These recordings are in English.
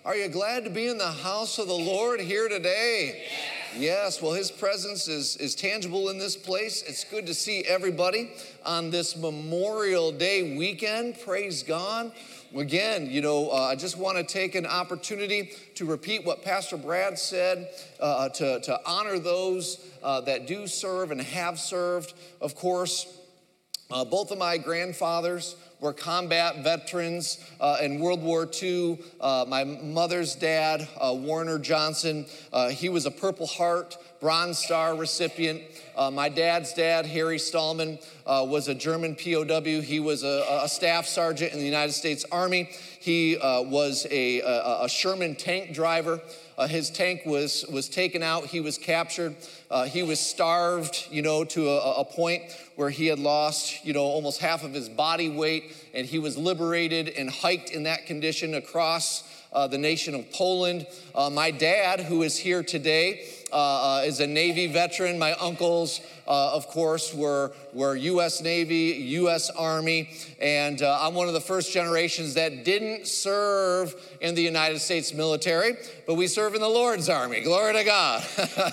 Are you glad to be in the house of the Lord here today? Yes, well, his presence is tangible in this place. It's good to see everybody on this Memorial Day weekend. Praise God. Again, I just want to take an opportunity to repeat what Pastor Brad said, to honor those that do serve and have served. Of course, both of my grandfathers were combat veterans in World War II. My mother's dad, Warner Johnson, he was a Purple Heart Bronze Star recipient. My dad's dad, Harry Stallman, was a German POW. He was a staff sergeant in the United States Army. He was a Sherman tank driver. His tank was taken out. He was captured. He was starved, to a point where he had lost, almost half of his body weight, and he was liberated and hiked in that condition across the nation of Poland. My dad, who is here today, is a Navy veteran. My uncles, of course, were U.S. Navy, U.S. Army, and I'm one of the first generations that didn't serve in the United States military, but we serve in the Lord's Army. Glory to God.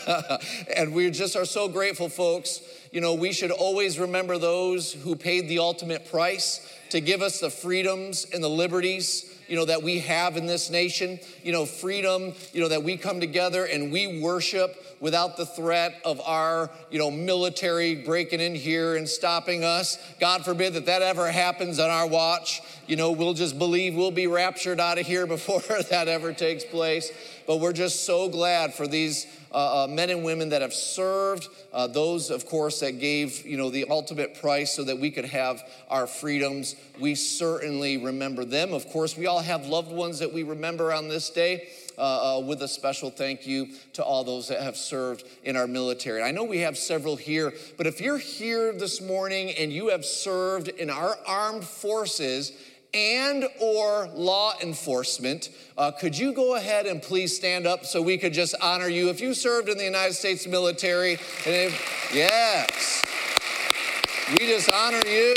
And we just are so grateful, folks. We should always remember those who paid the ultimate price to give us the freedoms and the liberties that we have in this nation, freedom, that we come together and we worship without the threat of our, military breaking in here and stopping us. God forbid that ever happens on our watch. We'll just believe we'll be raptured out of here before that ever takes place. But we're just so glad for these men and women that have served, those, of course, that gave, the ultimate price so that we could have our freedoms. We certainly remember them. Of course, we all have loved ones that we remember on this day, with a special thank you to all those that have served in our military. I know we have several here, but if you're here this morning and you have served in our armed forces and or law enforcement, could you go ahead and please stand up so we could just honor you? If you served in the United States military, yes, we just honor you.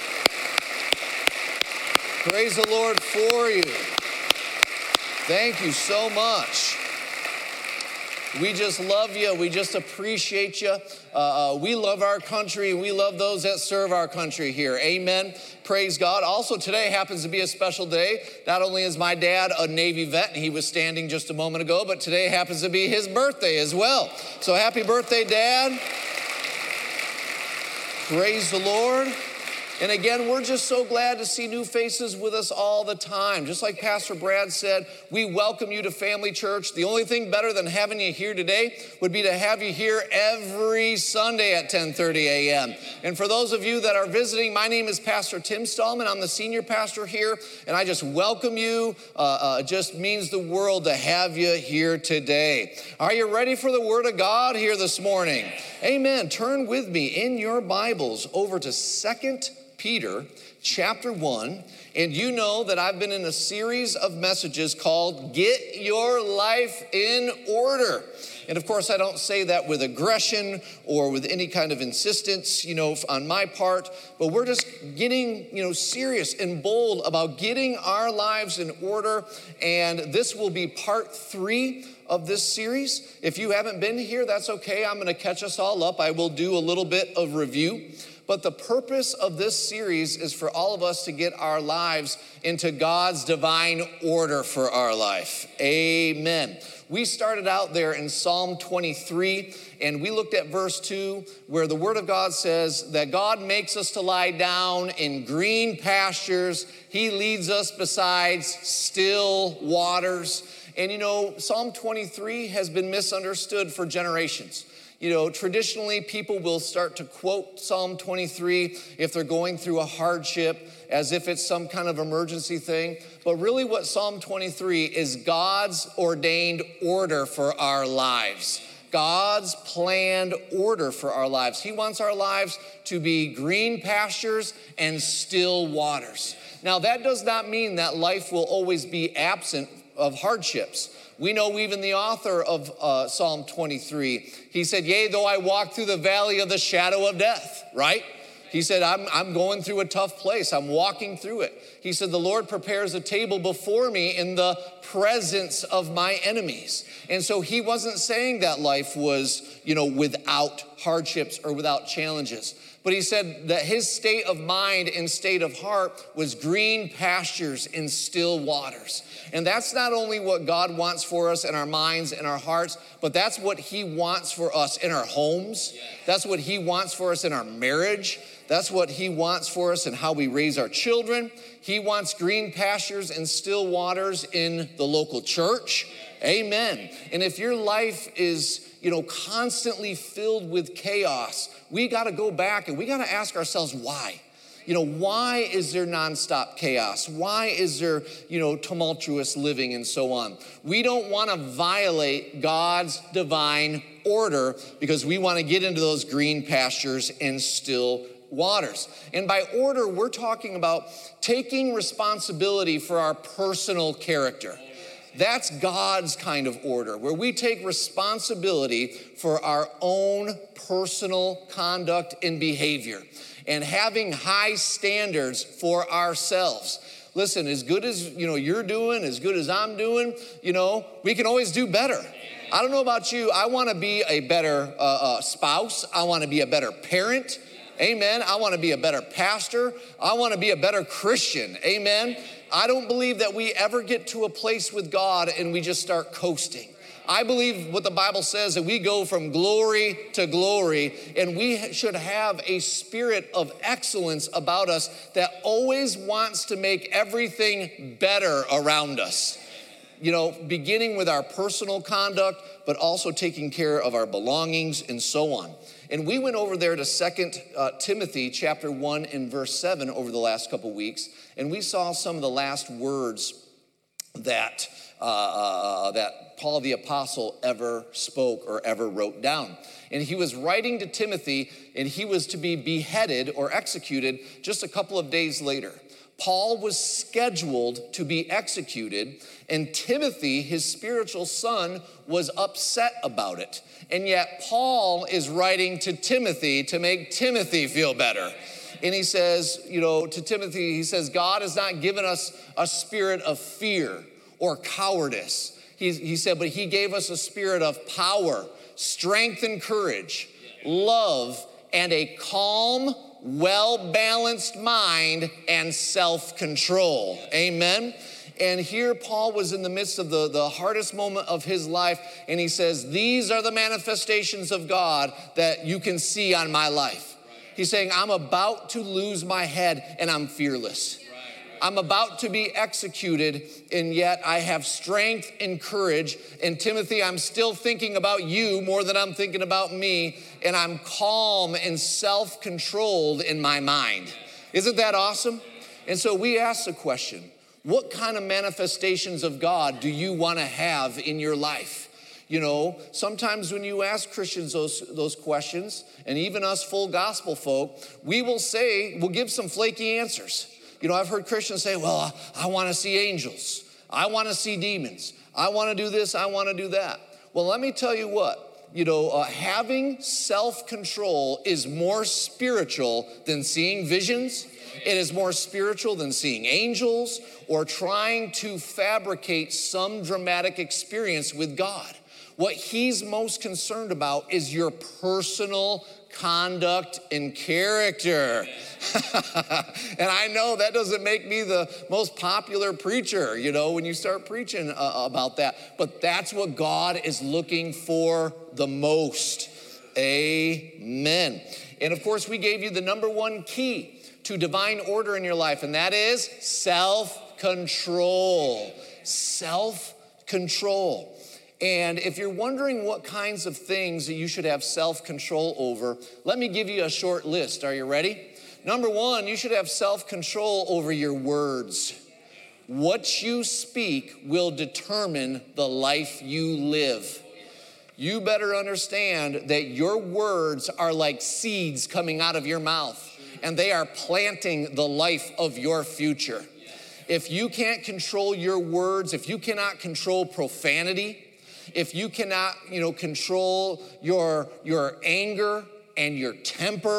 Praise the Lord for you. Thank you so much. We just love you. We just appreciate you. We love our country. We love those that serve our country here. Amen. Praise God. Also, today happens to be a special day. Not only is my dad a Navy vet, and he was standing just a moment ago, but today happens to be his birthday as well. So happy birthday, Dad. Praise the Lord. And again, we're just so glad to see new faces with us all the time. Just like Pastor Brad said, we welcome you to Family Church. The only thing better than having you here today would be to have you here every Sunday at 10:30 a.m. And for those of you that are visiting, my name is Pastor Tim Stallman. I'm the senior pastor here, and I just welcome you. It just means the world to have you here today. Are you ready for the Word of God here this morning? Amen. Turn with me in your Bibles over to 2 Peter chapter 1, and you know that I've been in a series of messages called Get Your Life in Order. And of course, I don't say that with aggression or with any kind of insistence, on my part, but we're just getting, serious and bold about getting our lives in order. And this will be part 3 of this series. If you haven't been here, that's okay. I'm going to catch us all up. I will do a little bit of review. But the purpose of this series is for all of us to get our lives into God's divine order for our life. Amen. We started out there in Psalm 23, and we looked at verse 2, where the Word of God says that God makes us to lie down in green pastures. He leads us beside still waters. And Psalm 23 has been misunderstood for generations. Traditionally, people will start to quote Psalm 23 if they're going through a hardship, as if it's some kind of emergency thing. But really what Psalm 23 is God's ordained order for our lives. God's planned order for our lives. He wants our lives to be green pastures and still waters. Now, that does not mean that life will always be absent of hardships. We know even the author of Psalm 23, he said, yea, though I walk through the valley of the shadow of death, right? He said, I'm going through a tough place. I'm walking through it. He said, the Lord prepares a table before me in the presence of my enemies. And so he wasn't saying that life was, without hardships or without challenges. But he said that his state of mind and state of heart was green pastures and still waters. And that's not only what God wants for us in our minds and our hearts, but that's what he wants for us in our homes. That's what he wants for us in our marriage. That's what he wants for us in how we raise our children. He wants green pastures and still waters in the local church. Amen. And if your life is, constantly filled with chaos, we got to go back and we got to ask ourselves why. Why is there nonstop chaos? Why is there, tumultuous living and so on? We don't want to violate God's divine order because we want to get into those green pastures and still waters. And by order, we're talking about taking responsibility for our personal character. That's God's kind of order, where we take responsibility for our own personal conduct and behavior and having high standards for ourselves. Listen, as good as, you're doing, as good as I'm doing, we can always do better. I don't know about you. I want to be a better spouse. I want to be a better parent. Amen. I want to be a better pastor. I want to be a better Christian. Amen. I don't believe that we ever get to a place with God and we just start coasting. I believe what the Bible says, that we go from glory to glory, and we should have a spirit of excellence about us that always wants to make everything better around us. Beginning with our personal conduct, but also taking care of our belongings and so on. And we went over there to 2 Timothy chapter 1 and verse 7 over the last couple weeks, and we saw some of the last words that Paul the Apostle ever spoke or ever wrote down. And he was writing to Timothy, and he was to be beheaded or executed just a couple of days later. Paul was scheduled to be executed, and Timothy, his spiritual son, was upset about it. And yet Paul is writing to Timothy to make Timothy feel better. And he says, to Timothy, he says, God has not given us a spirit of fear or cowardice. He said, but he gave us a spirit of power, strength and courage, love, and a calm, well-balanced mind and self-control. Amen. And here Paul was in the midst of the hardest moment of his life, and he says, these are the manifestations of God that you can see on my life. He's saying, I'm about to lose my head, and I'm fearless. I'm about to be executed, and yet I have strength and courage. And Timothy, I'm still thinking about you more than I'm thinking about me, and I'm calm and self-controlled in my mind. Isn't that awesome? And so we ask the question, what kind of manifestations of God do you want to have in your life? Sometimes when you ask Christians those questions, and even us full gospel folk, we'll give some flaky answers. I've heard Christians say, well, I want to see angels. I want to see demons. I want to do this. I want to do that. Well, let me tell you what, having self-control is more spiritual than seeing visions. It is more spiritual than seeing angels or trying to fabricate some dramatic experience with God. What he's most concerned about is your personal conduct and character. And I know that doesn't make me the most popular preacher, when you start preaching about that. But that's what God is looking for the most. Amen. And of course, we gave you the number one key to divine order in your life, and that is self-control. Self-control. And if you're wondering what kinds of things that you should have self-control over, let me give you a short list. Are you ready? Number one, you should have self-control over your words. What you speak will determine the life you live. You better understand that your words are like seeds coming out of your mouth, and they are planting the life of your future. If you can't control your words, if you cannot control profanity, if you cannot, control your anger and your temper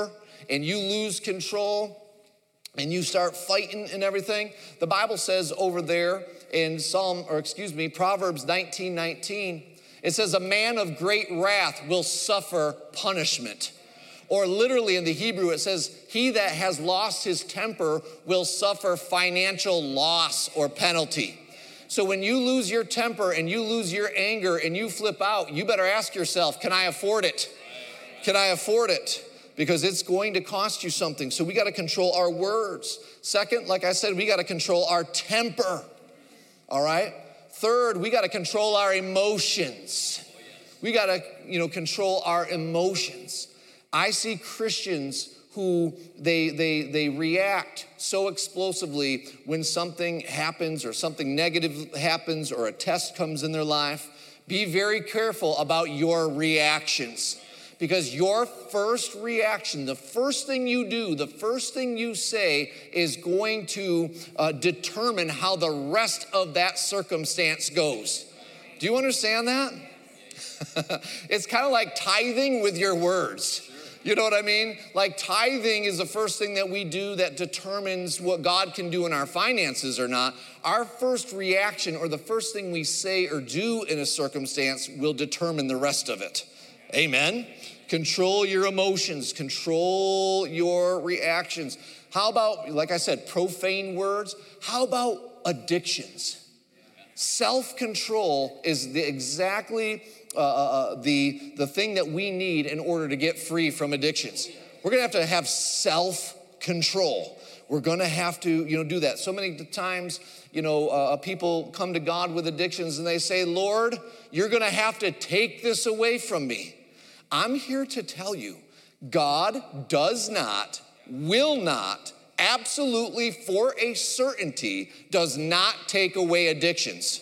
and you lose control and you start fighting and everything, the Bible says over there in Proverbs 19:19, it says, a man of great wrath will suffer punishment. Or literally in the Hebrew, it says, he that has lost his temper will suffer financial loss or penalty. So when you lose your temper and you lose your anger and you flip out, you better ask yourself, can I afford it? Can I afford it? Because it's going to cost you something. So we got to control our words. Second, like I said, we got to control our temper. All right? Third, we got to control our emotions. We got to, control our emotions. I see Christians who they react so explosively when something happens or something negative happens or a test comes in their life. Be very careful about your reactions, because your first reaction, the first thing you do, the first thing you say is going to determine how the rest of that circumstance goes. Do you understand that? It's kind of like tithing with your words. You know what I mean? Like tithing is the first thing that we do that determines what God can do in our finances or not. Our first reaction or the first thing we say or do in a circumstance will determine the rest of it. Amen? Control your emotions. Control your reactions. How about, like I said, profane words? How about addictions? Self-control is the thing that we need in order to get free from addictions. We're gonna have self-control. We're gonna have to, do that. So many times, people come to God with addictions and they say, Lord, you're gonna have to take this away from me. I'm here to tell you, God does not, will not, absolutely for a certainty, does not take away addictions.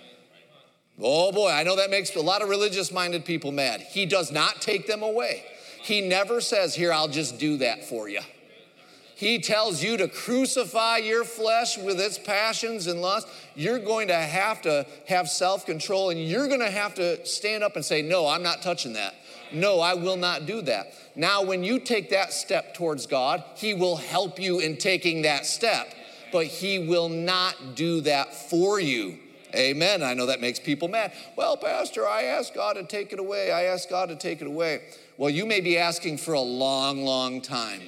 Oh boy, I know that makes a lot of religious-minded people mad. He does not take them away. He never says, here, I'll just do that for you. He tells you to crucify your flesh with its passions and lusts. You're going to have self-control, and you're going to have to stand up and say, no, I'm not touching that. No, I will not do that. Now, when you take that step towards God, he will help you in taking that step, but he will not do that for you. Amen. I know that makes people mad. Well, Pastor, I asked God to take it away. I asked God to take it away. Well, you may be asking for a long, long time.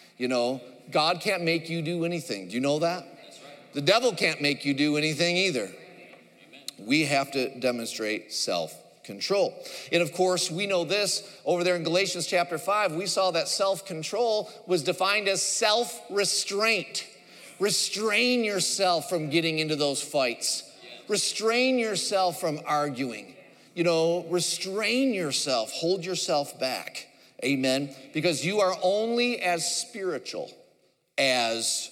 God can't make you do anything. Do you know that? The devil can't make you do anything either. We have to demonstrate self-control. And of course, we know this over there in Galatians chapter 5, we saw that self-control was defined as self-restraint. Restrain yourself from getting into those fights. Restrain yourself from arguing. Restrain yourself, hold yourself back. Amen. Because you are only as spiritual as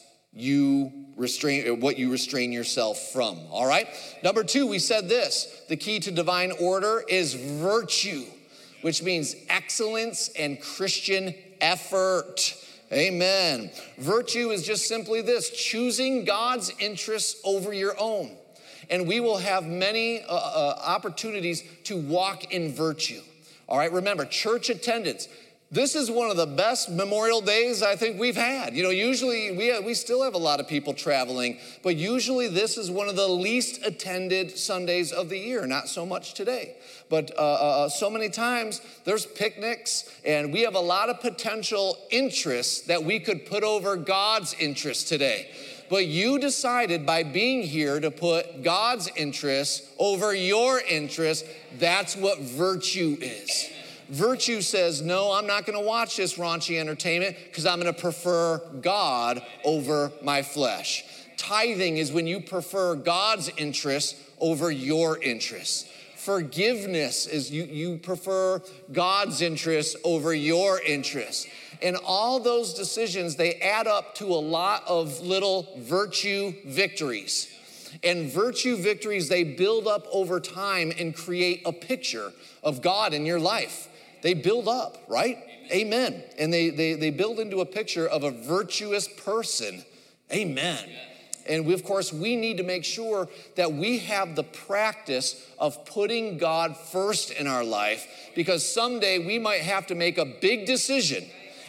what you restrain yourself from. All right. Number 2, we said this: the key to divine order is virtue, which means excellence and Christian effort. Amen. Virtue is just simply this: choosing God's interests over your own. And we will have many opportunities to walk in virtue. All right, remember, church attendance. This is one of the best Memorial Days I think we've had. Usually we still have a lot of people traveling, but usually this is one of the least attended Sundays of the year, not so much today. But so many times there's picnics, and we have a lot of potential interests that we could put over God's interests today. But you decided by being here to put God's interests over your interests. That's what virtue is. Virtue says, no, I'm not going to watch this raunchy entertainment because I'm going to prefer God over my flesh. Tithing is when you prefer God's interests over your interests. Forgiveness is you prefer God's interests over your interests. And all those decisions, they add up to a lot of little virtue victories. And virtue victories, they build up over time and create a picture of God in your life. They build up, right? Amen. And they build into a picture of a virtuous person. Amen. And of course, we need to make sure that we have the practice of putting God first in our life, because someday we might have to make a big decision.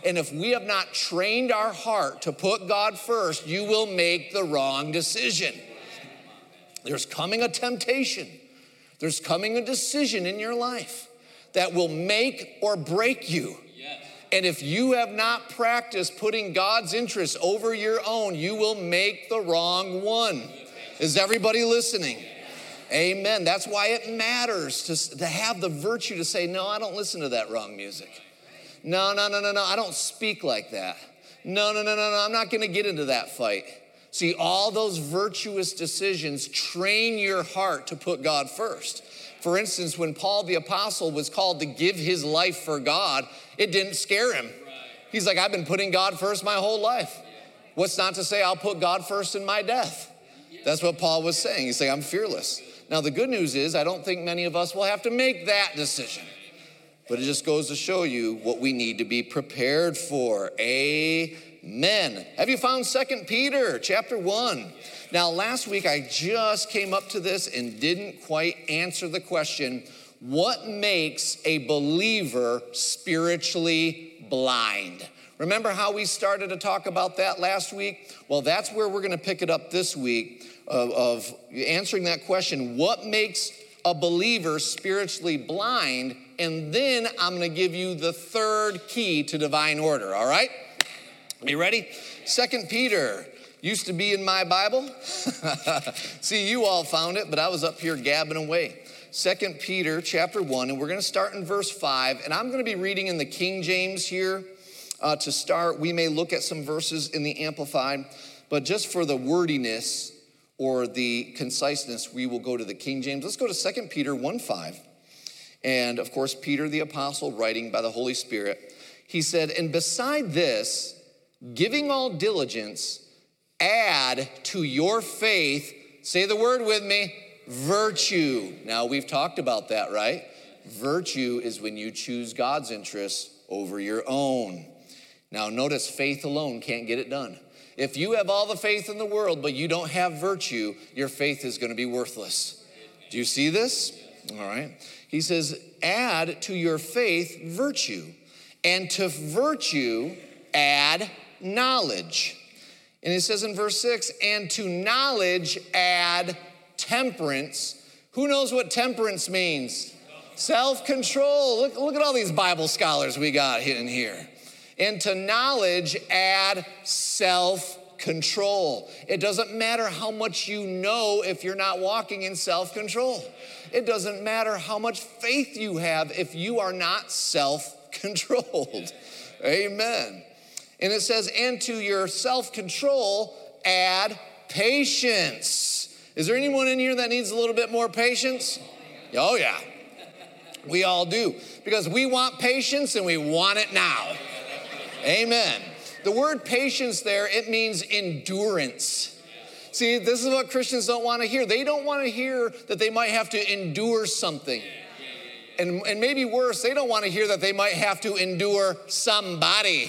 And if we have not trained our heart to put God first, you will make the wrong decision. There's coming a temptation. There's coming a decision in your life that will make or break you. And if you have not practiced putting God's interests over your own, you will make the wrong one. Is everybody listening? Amen. That's why it matters to have the virtue to say, no, I don't listen to that wrong music. No, I don't speak like that. No, I'm not going to get into that fight. See, all those virtuous decisions train your heart to put God first. For instance, when Paul the apostle was called to give his life for God, it didn't scare him. He's like, I've been putting God first my whole life. What's not to say I'll put God first in my death? That's what Paul was saying. He's saying, I'm fearless. Now, the good news is I don't think many of us will have to make that decision. But it just goes to show you what we need to be prepared for. Amen. Have you found 2 Peter chapter 1? Now, last week I just came up to this and didn't quite answer the question, what makes a believer spiritually blind? Remember how we started to talk about that last week? Well, that's where we're going to pick it up this week of answering that question. What makes a believer spiritually blind? And then I'm going to give you the third key to divine order, all right? Are you ready? 2 Peter used to be in my Bible. See, you all found it, but I was up here gabbing away. 2 Peter chapter 1, and we're going to start in verse 5. And I'm going to be reading in the King James here to start. We may look at some verses in the Amplified, but just for the wordiness or the conciseness, we will go to the King James. Let's go to 2 Peter 1:5. And of course, Peter the apostle, writing by the Holy Spirit, he said, and beside this, giving all diligence, add to your faith, say the word with me, virtue. Now, we've talked about that, right? Virtue is when you choose God's interests over your own. Now, notice faith alone can't get it done. If you have all the faith in the world, but you don't have virtue, your faith is going to be worthless. Do you see this? All right. He says, add to your faith virtue, and to virtue add knowledge. And it says in verse 6, and to knowledge add temperance. Who knows what temperance means? Self-control. Look at all these Bible scholars we got in here. And to knowledge add self-control. It doesn't matter how much you know if you're not walking in self-control. It doesn't matter how much faith you have if you are not self-controlled. Amen. And it says, and to your self-control add patience. Is there anyone in here that needs a little bit more patience? Oh yeah, we all do. Because we want patience and we want it now. Amen. The word patience there, it means endurance. See, this is what Christians don't want to hear. They don't want to hear that they might have to endure something. And maybe worse, they don't want to hear that they might have to endure somebody.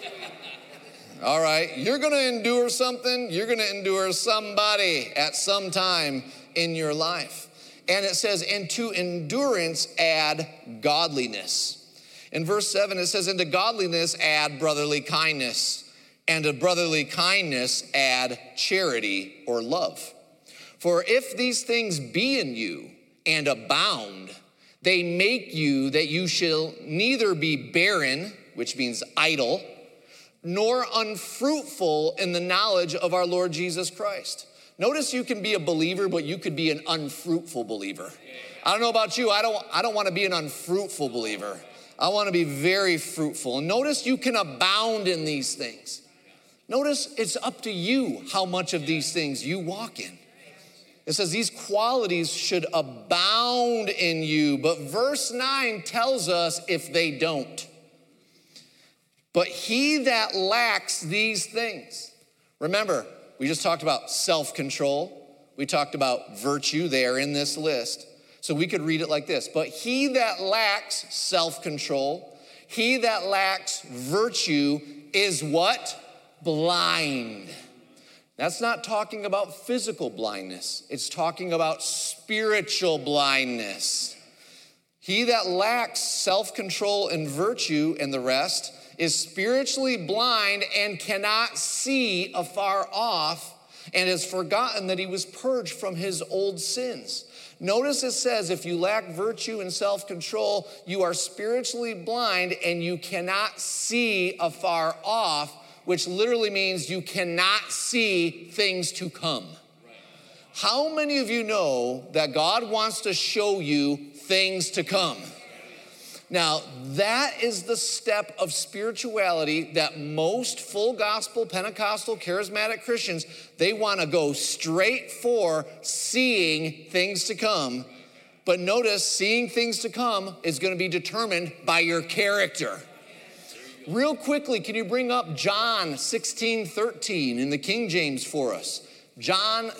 All right, you're going to endure something. You're going to endure somebody at some time in your life. And it says, and to endurance add godliness. In verse 7, it says, and to godliness add brotherly kindness. And to brotherly kindness add charity or love. For if these things be in you and abound, they make you that you shall neither be barren, which means idle, nor unfruitful in the knowledge of our Lord Jesus Christ. Notice you can be a believer, but you could be an unfruitful believer. I don't know about you, I don't want to be an unfruitful believer. I want to be very fruitful. And notice you can abound in these things. Notice it's up to you how much of these things you walk in. It says these qualities should abound in you, but verse 9 tells us if they don't. But he that lacks these things, remember, we just talked about self-control. We talked about virtue. They are in this list. So we could read it like this. But he that lacks self-control, he that lacks virtue is what? Blind. That's not talking about physical blindness. It's talking about spiritual blindness. He that lacks self-control and virtue and the rest is spiritually blind and cannot see afar off, and has forgotten that he was purged from his old sins. Notice it says, if you lack virtue and self-control, you are spiritually blind and you cannot see afar off, which literally means you cannot see things to come. How many of you know that God wants to show you things to come? Now, that is the step of spirituality that most full gospel, Pentecostal, charismatic Christians, they want to go straight for seeing things to come. But notice, seeing things to come is going to be determined by your character. Real quickly, can you bring up John 16:13 in the King James for us? John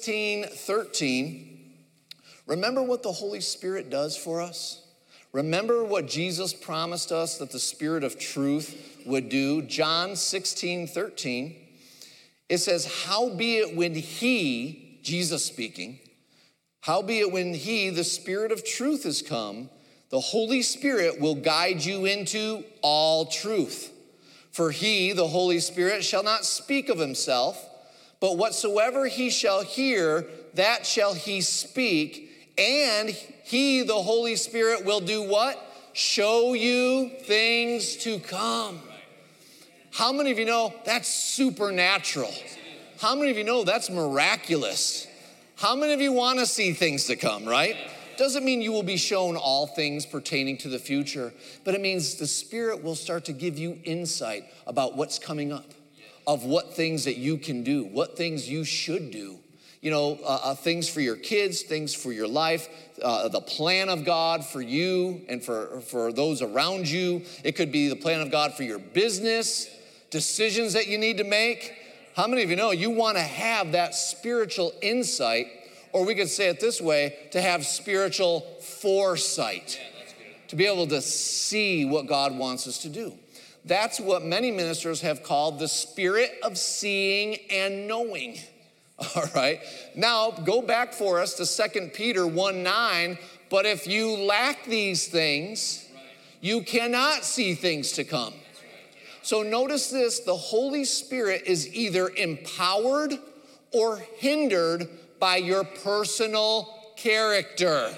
16:13. Remember what the Holy Spirit does for us? Remember what Jesus promised us that the Spirit of truth would do? John 16:13. It says, howbeit when he, Jesus speaking, howbeit when he, the Spirit of truth, is come, the Holy Spirit will guide you into all truth. For he, the Holy Spirit, shall not speak of himself, but whatsoever he shall hear, that shall he speak. And he, the Holy Spirit, will do what? Show you things to come. How many of you know that's supernatural? How many of you know that's miraculous? How many of you want to see things to come, right? Doesn't mean you will be shown all things pertaining to the future, but it means the Spirit will start to give you insight about what's coming up, of what things that you can do, what things you should do. You know, things for your kids, things for your life, the plan of God for you and for those around you. It could be the plan of God for your business, decisions that you need to make. How many of you know you want to have that spiritual insight, or we could say it this way, to have spiritual foresight, to be able to see what God wants us to do. That's what many ministers have called the spirit of seeing and knowing. All right, now go back for us to 2 Peter 1:9. But if you lack these things, you cannot see things to come. So notice this, the Holy Spirit is either empowered or hindered by your personal character.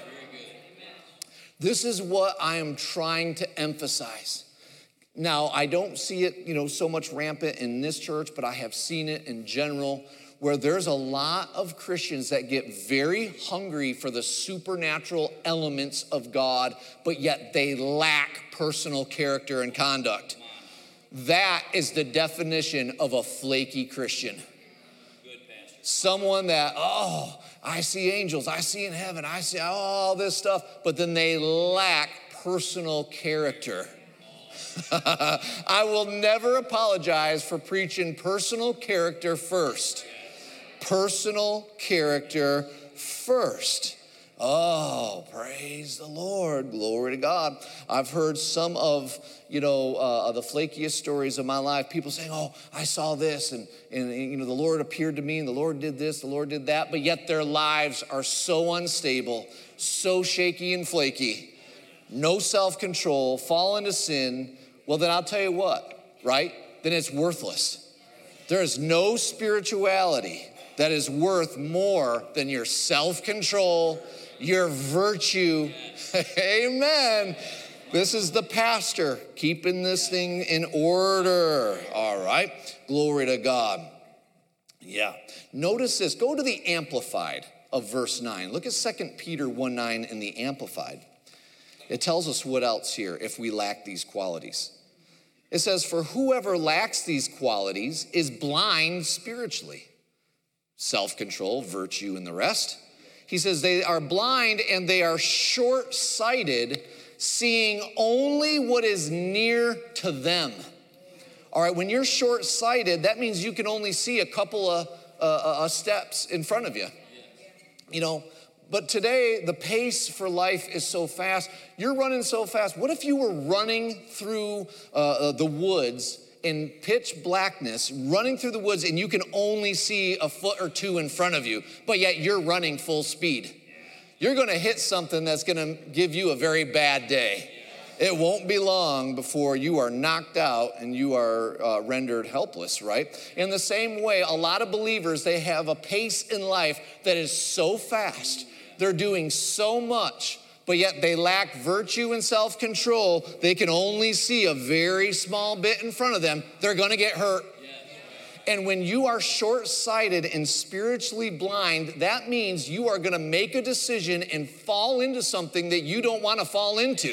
This is what I am trying to emphasize. Now, I don't see it, so much rampant in this church, but I have seen it in general, where there's a lot of Christians that get very hungry for the supernatural elements of God, but yet they lack personal character and conduct. That is the definition of a flaky Christian. Someone that, I see angels, I see in heaven, I see all this stuff, but then they lack personal character. I will never apologize for preaching personal character first. Personal character first. Oh, praise the Lord. Glory to God. I've heard some of, the flakiest stories of my life. People saying, I saw this and the Lord appeared to me and the Lord did this, the Lord did that. But yet their lives are so unstable, so shaky and flaky, no self-control, fall into sin. Well, then I'll tell you what, right? Then it's worthless. There is no spirituality that is worth more than your self-control, your virtue. Amen. This is the pastor keeping this thing in order. All right. Glory to God. Yeah. Notice this. Go to the Amplified of verse 9. Look at 2 Peter 1:9 in the Amplified. It tells us what else here if we lack these qualities. It says, for whoever lacks these qualities is blind spiritually. Self-control, virtue, and the rest. He says they are blind and they are short-sighted, seeing only what is near to them. All right, when you're short-sighted, that means you can only see a couple of steps in front of you. But today, the pace for life is so fast. You're running so fast. What if you were running through the woods in pitch blackness, running through the woods, and you can only see a foot or two in front of you, but yet you're running full speed? You're going to hit something that's going to give you a very bad day. It won't be long before you are knocked out and you are rendered helpless, right? In the same way, a lot of believers, they have a pace in life that is so fast. They're doing so much, but yet they lack virtue and self-control. They can only see a very small bit in front of them. They're gonna get hurt. And when you are short-sighted and spiritually blind, that means you are gonna make a decision and fall into something that you don't wanna fall into.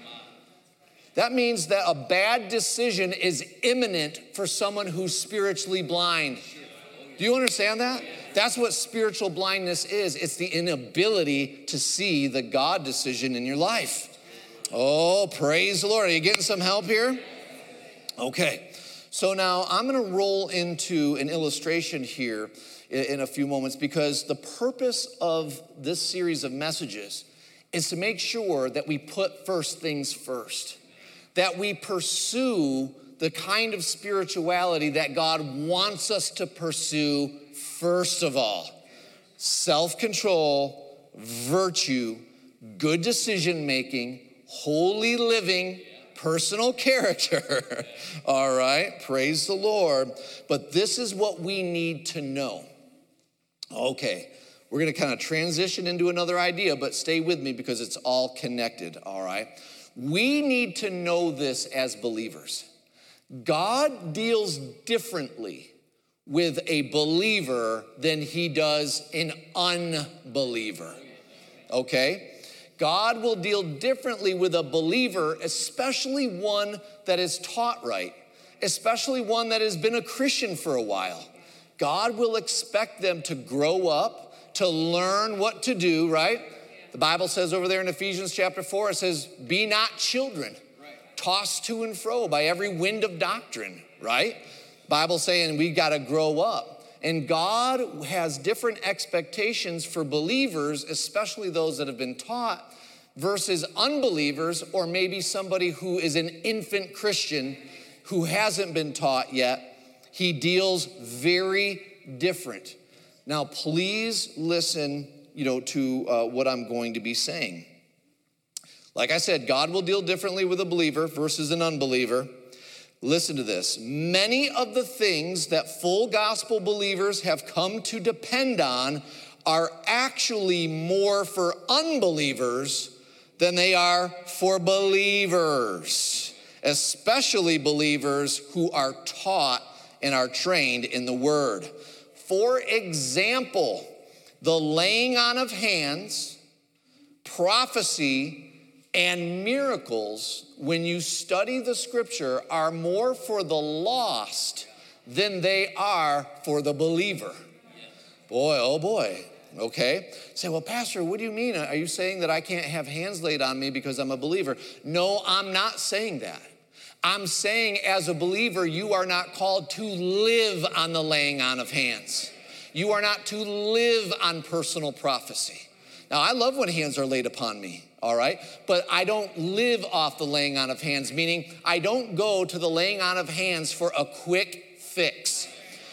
That means that a bad decision is imminent for someone who's spiritually blind. Do you understand that? That's what spiritual blindness is. It's the inability to see the God decision in your life. Oh, praise the Lord. Are you getting some help here? Okay. So now I'm going to roll into an illustration here in a few moments, because the purpose of this series of messages is to make sure that we put first things first, that we pursue the kind of spirituality that God wants us to pursue first of all. Self-control, virtue, good decision-making, holy living, personal character. All right, praise the Lord. But this is what we need to know. Okay, we're gonna kind of transition into another idea, but stay with me because it's all connected, all right? We need to know this as believers. God deals differently with a believer than he does an unbeliever, okay? God will deal differently with a believer, especially one that is taught right, especially one that has been a Christian for a while. God will expect them to grow up, to learn what to do, right? The Bible says over there in Ephesians chapter 4, it says, be not children, tossed to and fro by every wind of doctrine, right? Bible saying we got to grow up. And God has different expectations for believers, especially those that have been taught, versus unbelievers, or maybe somebody who is an infant Christian who hasn't been taught yet. He deals very different. Now, please listen, to what I'm going to be saying. Like I said, God will deal differently with a believer versus an unbeliever. Listen to this. Many of the things that full gospel believers have come to depend on are actually more for unbelievers than they are for believers, especially believers who are taught and are trained in the word. For example, the laying on of hands, prophecy, and miracles, when you study the scripture, are more for the lost than they are for the believer. Boy, oh boy, okay. Say, well, Pastor, what do you mean? Are you saying that I can't have hands laid on me because I'm a believer? No, I'm not saying that. I'm saying as a believer, you are not called to live on the laying on of hands. You are not to live on personal prophecy. Now, I love when hands are laid upon me, all right? But I don't live off the laying on of hands, meaning I don't go to the laying on of hands for a quick fix.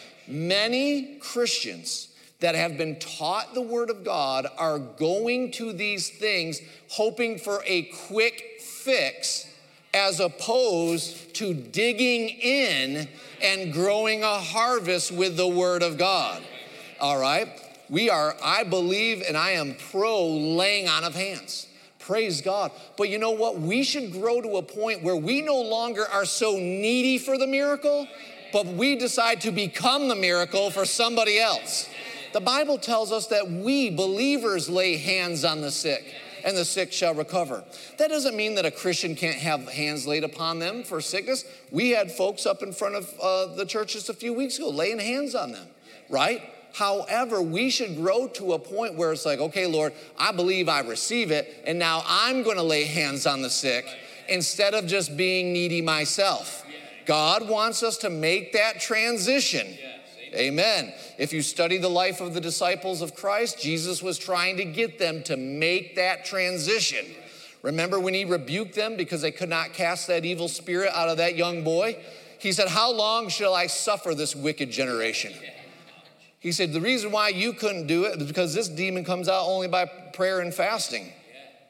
Many Christians that have been taught the word of God are going to these things hoping for a quick fix, as opposed to digging in and growing a harvest with the word of God. All right? I believe, and I am pro laying on of hands. Praise God. But you know what? We should grow to a point where we no longer are so needy for the miracle, but we decide to become the miracle for somebody else. The Bible tells us that we believers lay hands on the sick, and the sick shall recover. That doesn't mean that a Christian can't have hands laid upon them for sickness. We had folks up in front of the church just a few weeks ago laying hands on them, right? However, we should grow to a point where it's like, okay, Lord, I believe I receive it, and now I'm going to lay hands on the sick instead of just being needy myself. God wants us to make that transition. Amen. If you study the life of the disciples of Christ, Jesus was trying to get them to make that transition. Remember when he rebuked them because they could not cast that evil spirit out of that young boy? He said, how long shall I suffer this wicked generation? He said, the reason why you couldn't do it is because this demon comes out only by prayer and fasting.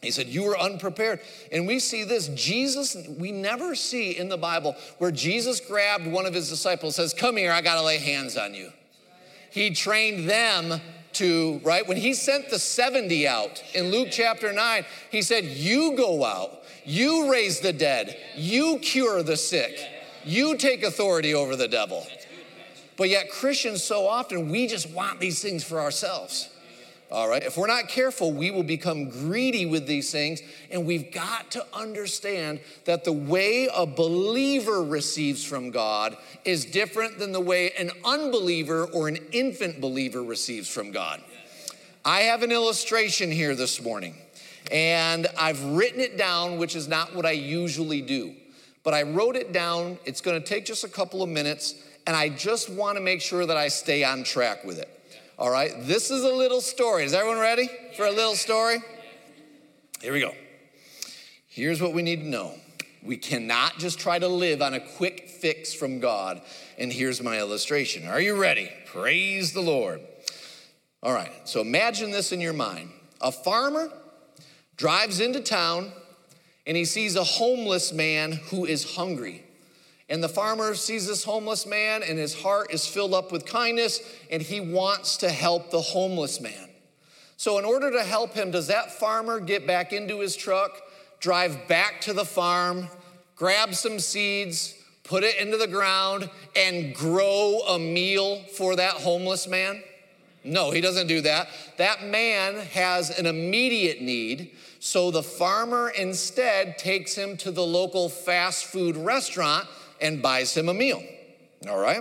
He said, you were unprepared. And we see this, Jesus, we never see in the Bible where Jesus grabbed one of his disciples, says, come here, I gotta lay hands on you. He trained them to, right? When he sent the 70 out in Luke chapter 9, he said, you go out, you raise the dead, you cure the sick, you take authority over the devil. But yet Christians so often, we just want these things for ourselves. All right, if we're not careful, we will become greedy with these things, and we've got to understand that the way a believer receives from God is different than the way an unbeliever or an infant believer receives from God. I have an illustration here this morning, and I've written it down, which is not what I usually do, but I wrote it down. It's going to take just a couple of minutes, and I just want to make sure that I stay on track with it. All right, this is a little story. Is everyone ready for a little story? Here we go. Here's what we need to know. We cannot just try to live on a quick fix from God. And here's my illustration. Are you ready? Praise the Lord. All right, so imagine this in your mind. A farmer drives into town and he sees a homeless man who is hungry. And the farmer sees this homeless man and his heart is filled up with kindness and he wants to help the homeless man. So in order to help him, does that farmer get back into his truck, drive back to the farm, grab some seeds, put it into the ground, and grow a meal for that homeless man? No, he doesn't do that. That man has an immediate need, so the farmer instead takes him to the local fast food restaurant and buys him a meal, all right?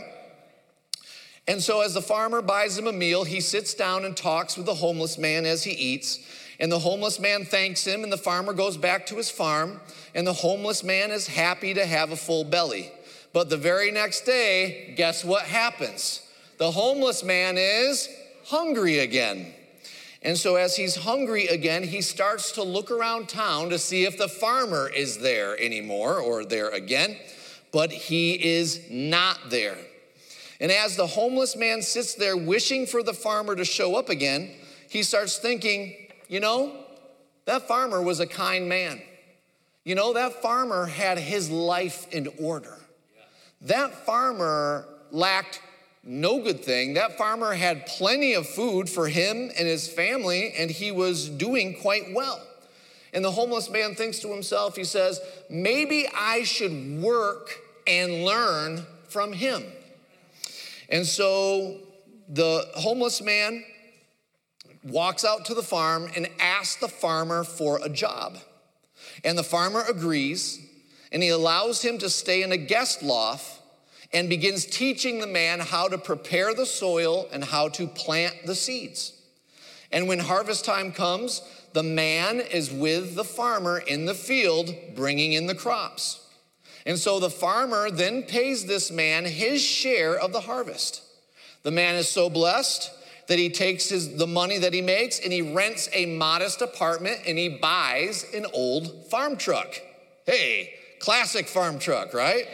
And so as the farmer buys him a meal, he sits down and talks with the homeless man as he eats, and the homeless man thanks him, and the farmer goes back to his farm, and the homeless man is happy to have a full belly. But the very next day, guess what happens? The homeless man is hungry again. And so as he's hungry again, he starts to look around town to see if the farmer is there anymore or there again. But he is not there. And as the homeless man sits there wishing for the farmer to show up again, he starts thinking, you know, that farmer was a kind man. You know, that farmer had his life in order. That farmer lacked no good thing. That farmer had plenty of food for him and his family, and he was doing quite well. And the homeless man thinks to himself, he says, maybe I should work and learn from him. And so the homeless man walks out to the farm and asks the farmer for a job. And the farmer agrees, and he allows him to stay in a guest loft and begins teaching the man how to prepare the soil and how to plant the seeds. And when harvest time comes, the man is with the farmer in the field bringing in the crops. And so the farmer then pays this man his share of the harvest. The man is so blessed that he takes the money that he makes and he rents a modest apartment and he buys an old farm truck. Hey, classic farm truck, right?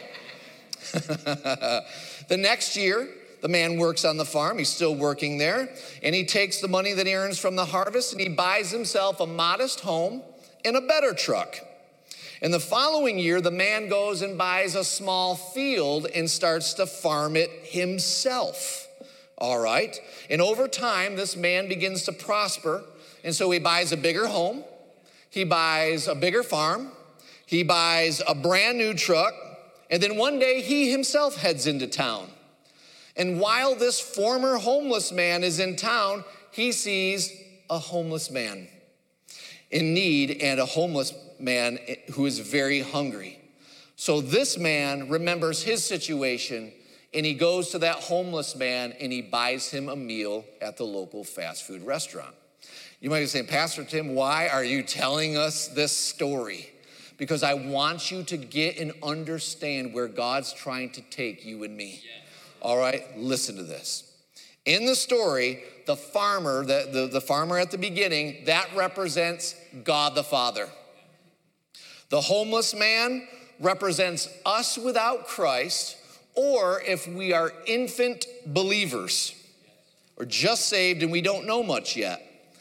The next year, the man works on the farm. He's still working there. And he takes the money that he earns from the harvest and he buys himself a modest home and a better truck. And the following year, the man goes and buys a small field and starts to farm it himself. All right? And over time, this man begins to prosper. And so he buys a bigger home. He buys a bigger farm. He buys a brand new truck. And then one day, he himself heads into town. And while this former homeless man is in town, he sees a homeless man in need and a homeless man who is very hungry. So this man remembers his situation and he goes to that homeless man and he buys him a meal at the local fast food restaurant. You might be saying, Pastor Tim, why are you telling us this story? Because I want you to get and understand where God's trying to take you and me. All right, listen to this. In the story, the farmer, the farmer at the beginning, that represents God the Father. The homeless man represents us without Christ, or if we are infant believers, or just saved and we don't know much yet.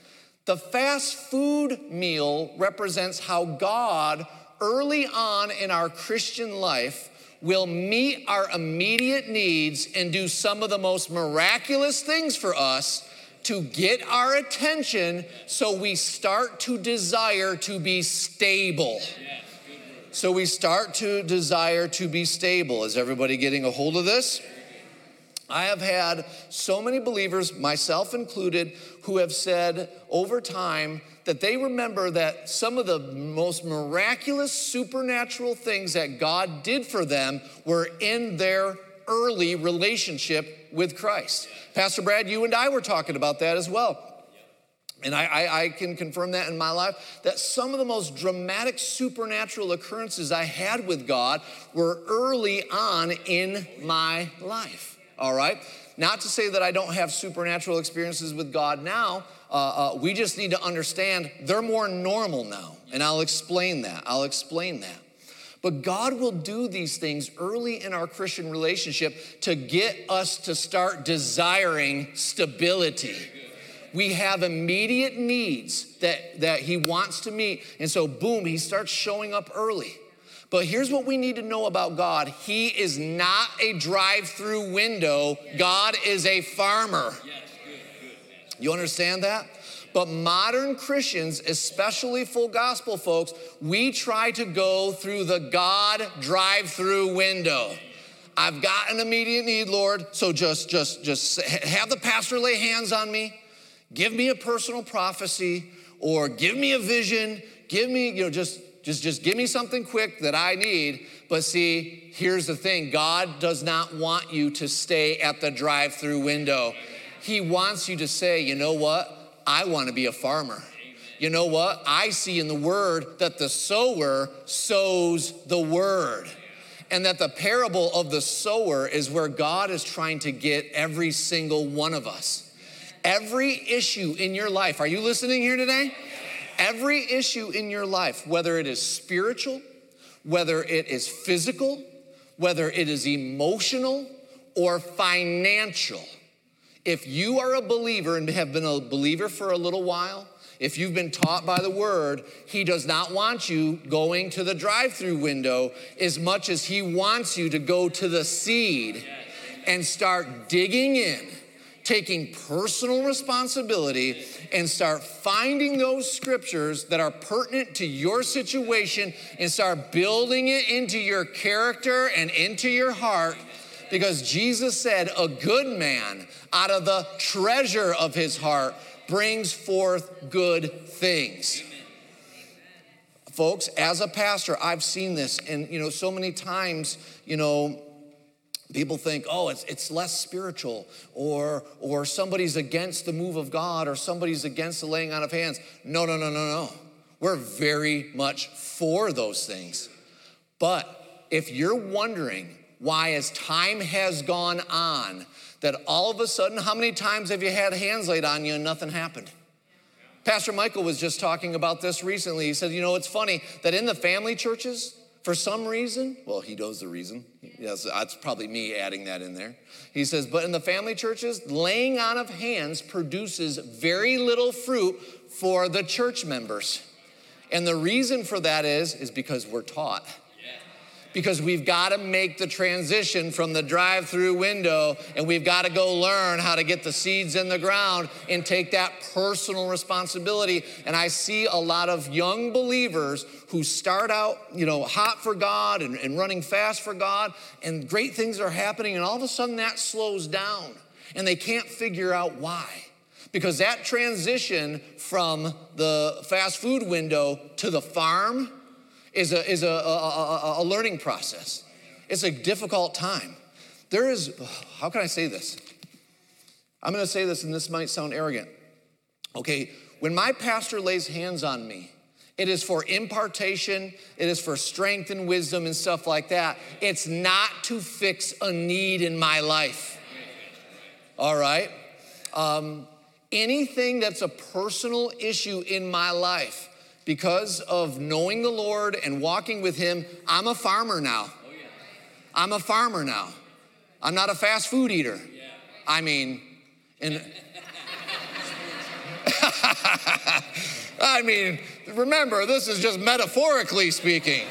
The fast food meal represents how God, early on in our Christian life, will meet our immediate needs and do some of the most miraculous things for us to get our attention so we start to desire to be stable. So we start to desire to be stable. Is everybody getting a hold of this? I have had so many believers, myself included, who have said over time that they remember that some of the most miraculous supernatural things that God did for them were in their early relationship with Christ. Pastor Brad, you and I were talking about that as well. And I can confirm that in my life, that some of the most dramatic supernatural occurrences I had with God were early on in my life. All right? Not to say that I don't have supernatural experiences with God now. We just need to understand they're more normal now. And I'll explain that. But God will do these things early in our Christian relationship to get us to start desiring stability. We have immediate needs that he wants to meet. And so, boom, he starts showing up early. But here's what we need to know about God. He is not a drive-through window. God is a farmer. You understand that? But modern Christians, especially full gospel folks, we try to go through the God drive-through window. I've got an immediate need, Lord, so just have the pastor lay hands on me, give me a personal prophecy, or give me a vision, give me, just give me something quick that I need. But see, here's the thing. God does not want you to stay at the drive-through window. He wants you to say, you know what? I want to be a farmer. You know what? I see in the word that the sower sows the word. And that the parable of the sower is where God is trying to get every single one of us. Every issue in your life. Are you listening here today? Every issue in your life, whether it is spiritual, whether it is physical, whether it is emotional or financial, if you are a believer and have been a believer for a little while, if you've been taught by the word, he does not want you going to the drive-through window as much as he wants you to go to the seed and start digging in, taking personal responsibility, and start finding those scriptures that are pertinent to your situation and start building it into your character and into your heart. Because Jesus said, a good man out of the treasure of his heart brings forth good things. Amen. Folks, as a pastor, I've seen this, and so many times, people think, oh, it's less spiritual, or somebody's against the move of God, or somebody's against the laying on of hands. No. We're very much for those things. But if you're wondering why, as time has gone on, that all of a sudden, how many times have you had hands laid on you and nothing happened? Pastor Michael was just talking about this recently. He said, it's funny that in the family churches, for some reason, well, he knows the reason. Yes, that's probably me adding that in there. He says, but in the family churches, laying on of hands produces very little fruit for the church members. And the reason for that is because we're taught. Because we've got to make the transition from the drive-through window, and we've got to go learn how to get the seeds in the ground and take that personal responsibility. And I see a lot of young believers who start out, hot for God and running fast for God, and great things are happening, and all of a sudden that slows down, and they can't figure out why. Because that transition from the fast food window to the farm is a learning process. It's a difficult time. How can I say this? I'm going to say this, and this might sound arrogant. Okay, when my pastor lays hands on me, it is for impartation, it is for strength and wisdom and stuff like that. It's not to fix a need in my life. All right? Anything that's a personal issue in my life, because of knowing the Lord and walking with him, I'm a farmer now. I'm a farmer now. I'm not a fast food eater. I mean, I mean, remember, this is just metaphorically speaking.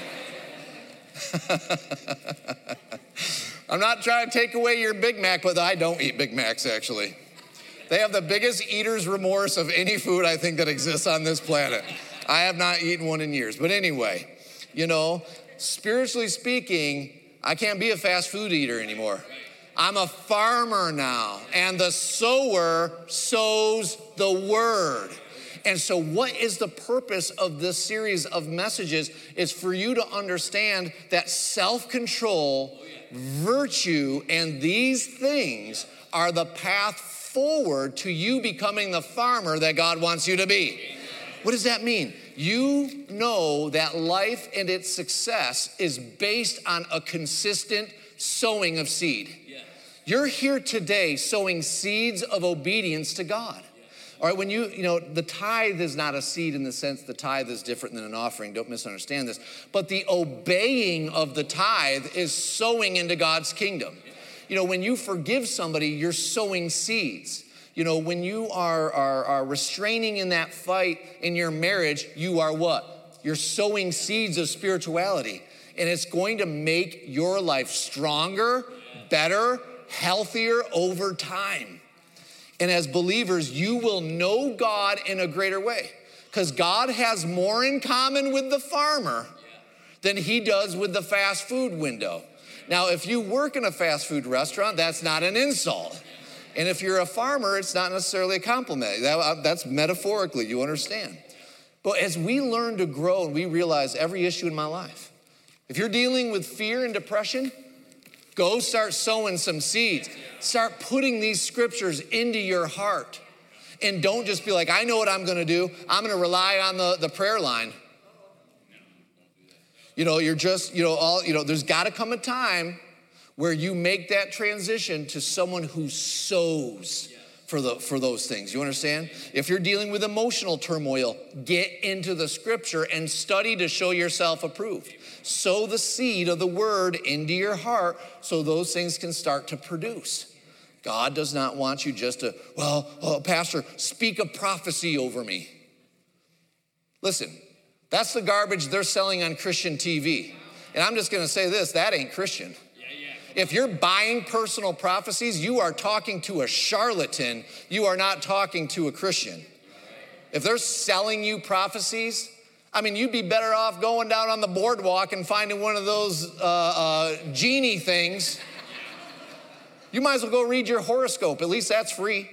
I'm not trying to take away your Big Mac, but I don't eat Big Macs, actually. They have the biggest eater's remorse of any food I think that exists on this planet. I have not eaten one in years. But anyway, spiritually speaking, I can't be a fast food eater anymore. I'm a farmer now, and the sower sows the word. And so what is the purpose of this series of messages is for you to understand that self-control, virtue, and these things are the path forward to you becoming the farmer that God wants you to be. What does that mean? You know that life and its success is based on a consistent sowing of seed. You're here today sowing seeds of obedience to God. All right, when the tithe is not a seed in the sense the tithe is different than an offering. Don't misunderstand this. But the obeying of the tithe is sowing into God's kingdom. When you forgive somebody, you're sowing seeds. When you are restraining in that fight in your marriage, you are what? You're sowing seeds of spirituality. And it's going to make your life stronger, better, healthier over time. And as believers, you will know God in a greater way. Because God has more in common with the farmer than he does with the fast food window. Now, if you work in a fast food restaurant, that's not an insult. And if you're a farmer, it's not necessarily a compliment. That's metaphorically, you understand. But as we learn to grow and we realize every issue in my life, if you're dealing with fear and depression, go start sowing some seeds. Start putting these scriptures into your heart. And don't just be like, I know what I'm going to do. I'm going to rely on the prayer line. You're just, there's got to come a time where you make that transition to someone who sows for those things. You understand? If you're dealing with emotional turmoil, get into the scripture and study to show yourself approved. Sow the seed of the word into your heart so those things can start to produce. God does not want you just to, Pastor, speak a prophecy over me. Listen, that's the garbage they're selling on Christian TV. And I'm just going to say this, that ain't Christian. If you're buying personal prophecies, you are talking to a charlatan. You are not talking to a Christian. If they're selling you prophecies, you'd be better off going down on the boardwalk and finding one of those genie things. You might as well go read your horoscope. At least that's free.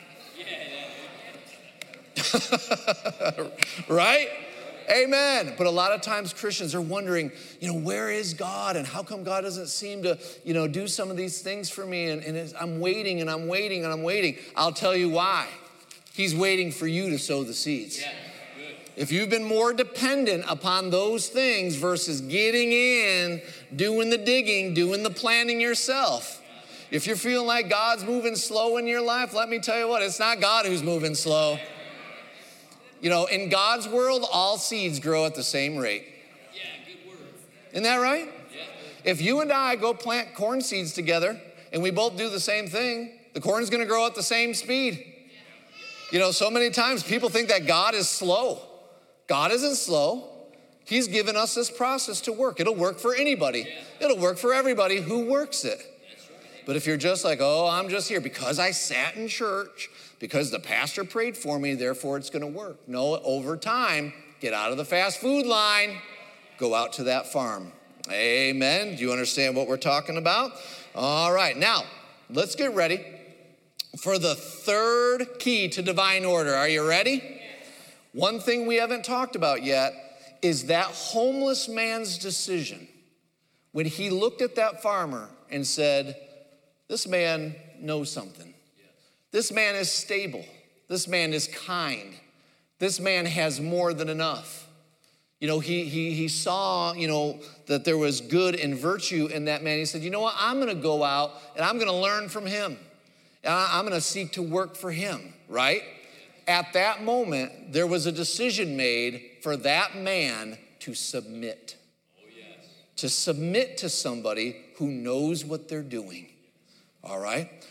Right? Amen. But a lot of times Christians are wondering, where is God? And how come God doesn't seem to, do some of these things for me? And I'm waiting and I'm waiting and I'm waiting. I'll tell you why. He's waiting for you to sow the seeds. Yeah. If you've been more dependent upon those things versus getting in, doing the digging, doing the planning yourself. If you're feeling like God's moving slow in your life, let me tell you what, it's not God who's moving slow. In God's world, all seeds grow at the same rate. Yeah, good word. Isn't that right? Yeah. If you and I go plant corn seeds together and we both do the same thing, the corn's going to grow at the same speed. So many times people think that God is slow. God isn't slow. He's given us this process to work. It'll work for anybody. Yeah. It'll work for everybody who works it. Right. But if you're just like, I'm just here because I sat in church, because the pastor prayed for me, therefore it's going to work. No, over time, get out of the fast food line. Go out to that farm. Amen. Do you understand what we're talking about? All right. Now, let's get ready for the third key to divine order. Are you ready? Yes. One thing we haven't talked about yet is that homeless man's decision. When he looked at that farmer and said, this man knows something. This man is stable. This man is kind. This man has more than enough. He saw, that there was good and virtue in that man. He said, you know what? I'm going to go out and I'm going to learn from him. And I'm going to seek to work for him, right? At that moment, there was a decision made for that man to submit. Oh, yes. To submit to somebody who knows what they're doing. All right?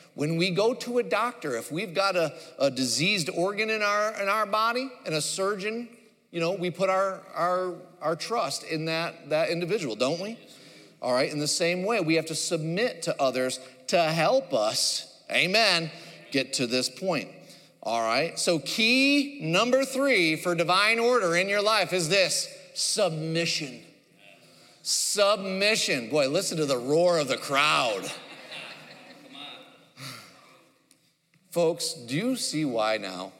When we go to a doctor, if we've got a diseased organ in our body and a surgeon, we put our trust in that individual, don't we? All right, in the same way, we have to submit to others to help us, amen, get to this point. All right, so key number 3 for divine order in your life is this: submission. Submission. Boy, listen to the roar of the crowd. Folks, do you see why now?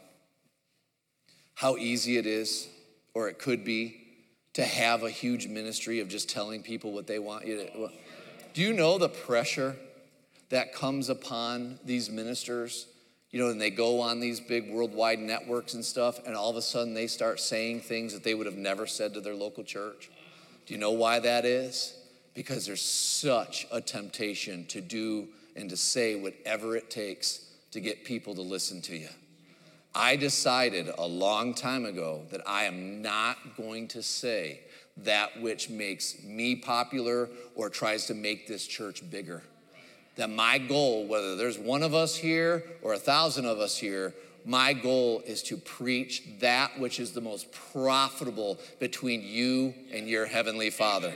How easy it is, or it could be, to have a huge ministry of just telling people what they want you to. Do you know the pressure that comes upon these ministers? And they go on these big worldwide networks and stuff, and all of a sudden they start saying things that they would have never said to their local church. Do you know why that is? Because there's such a temptation to do and to say whatever it takes to get people to listen to you. I decided a long time ago that I am not going to say that which makes me popular or tries to make this church bigger. That my goal, whether there's one of us here or 1,000 of us here, my goal is to preach that which is the most profitable between you and your Heavenly Father.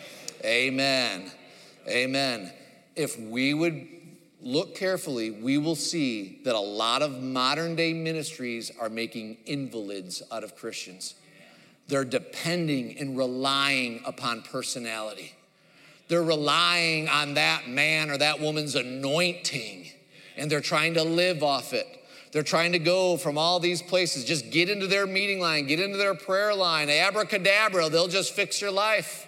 Amen. Amen. If we would look carefully, we will see that a lot of modern day ministries are making invalids out of Christians. They're depending and relying upon personality. They're relying on that man or that woman's anointing, and they're trying to live off it. They're trying to go from all these places, just get into their meeting line, get into their prayer line, abracadabra, they'll just fix your life.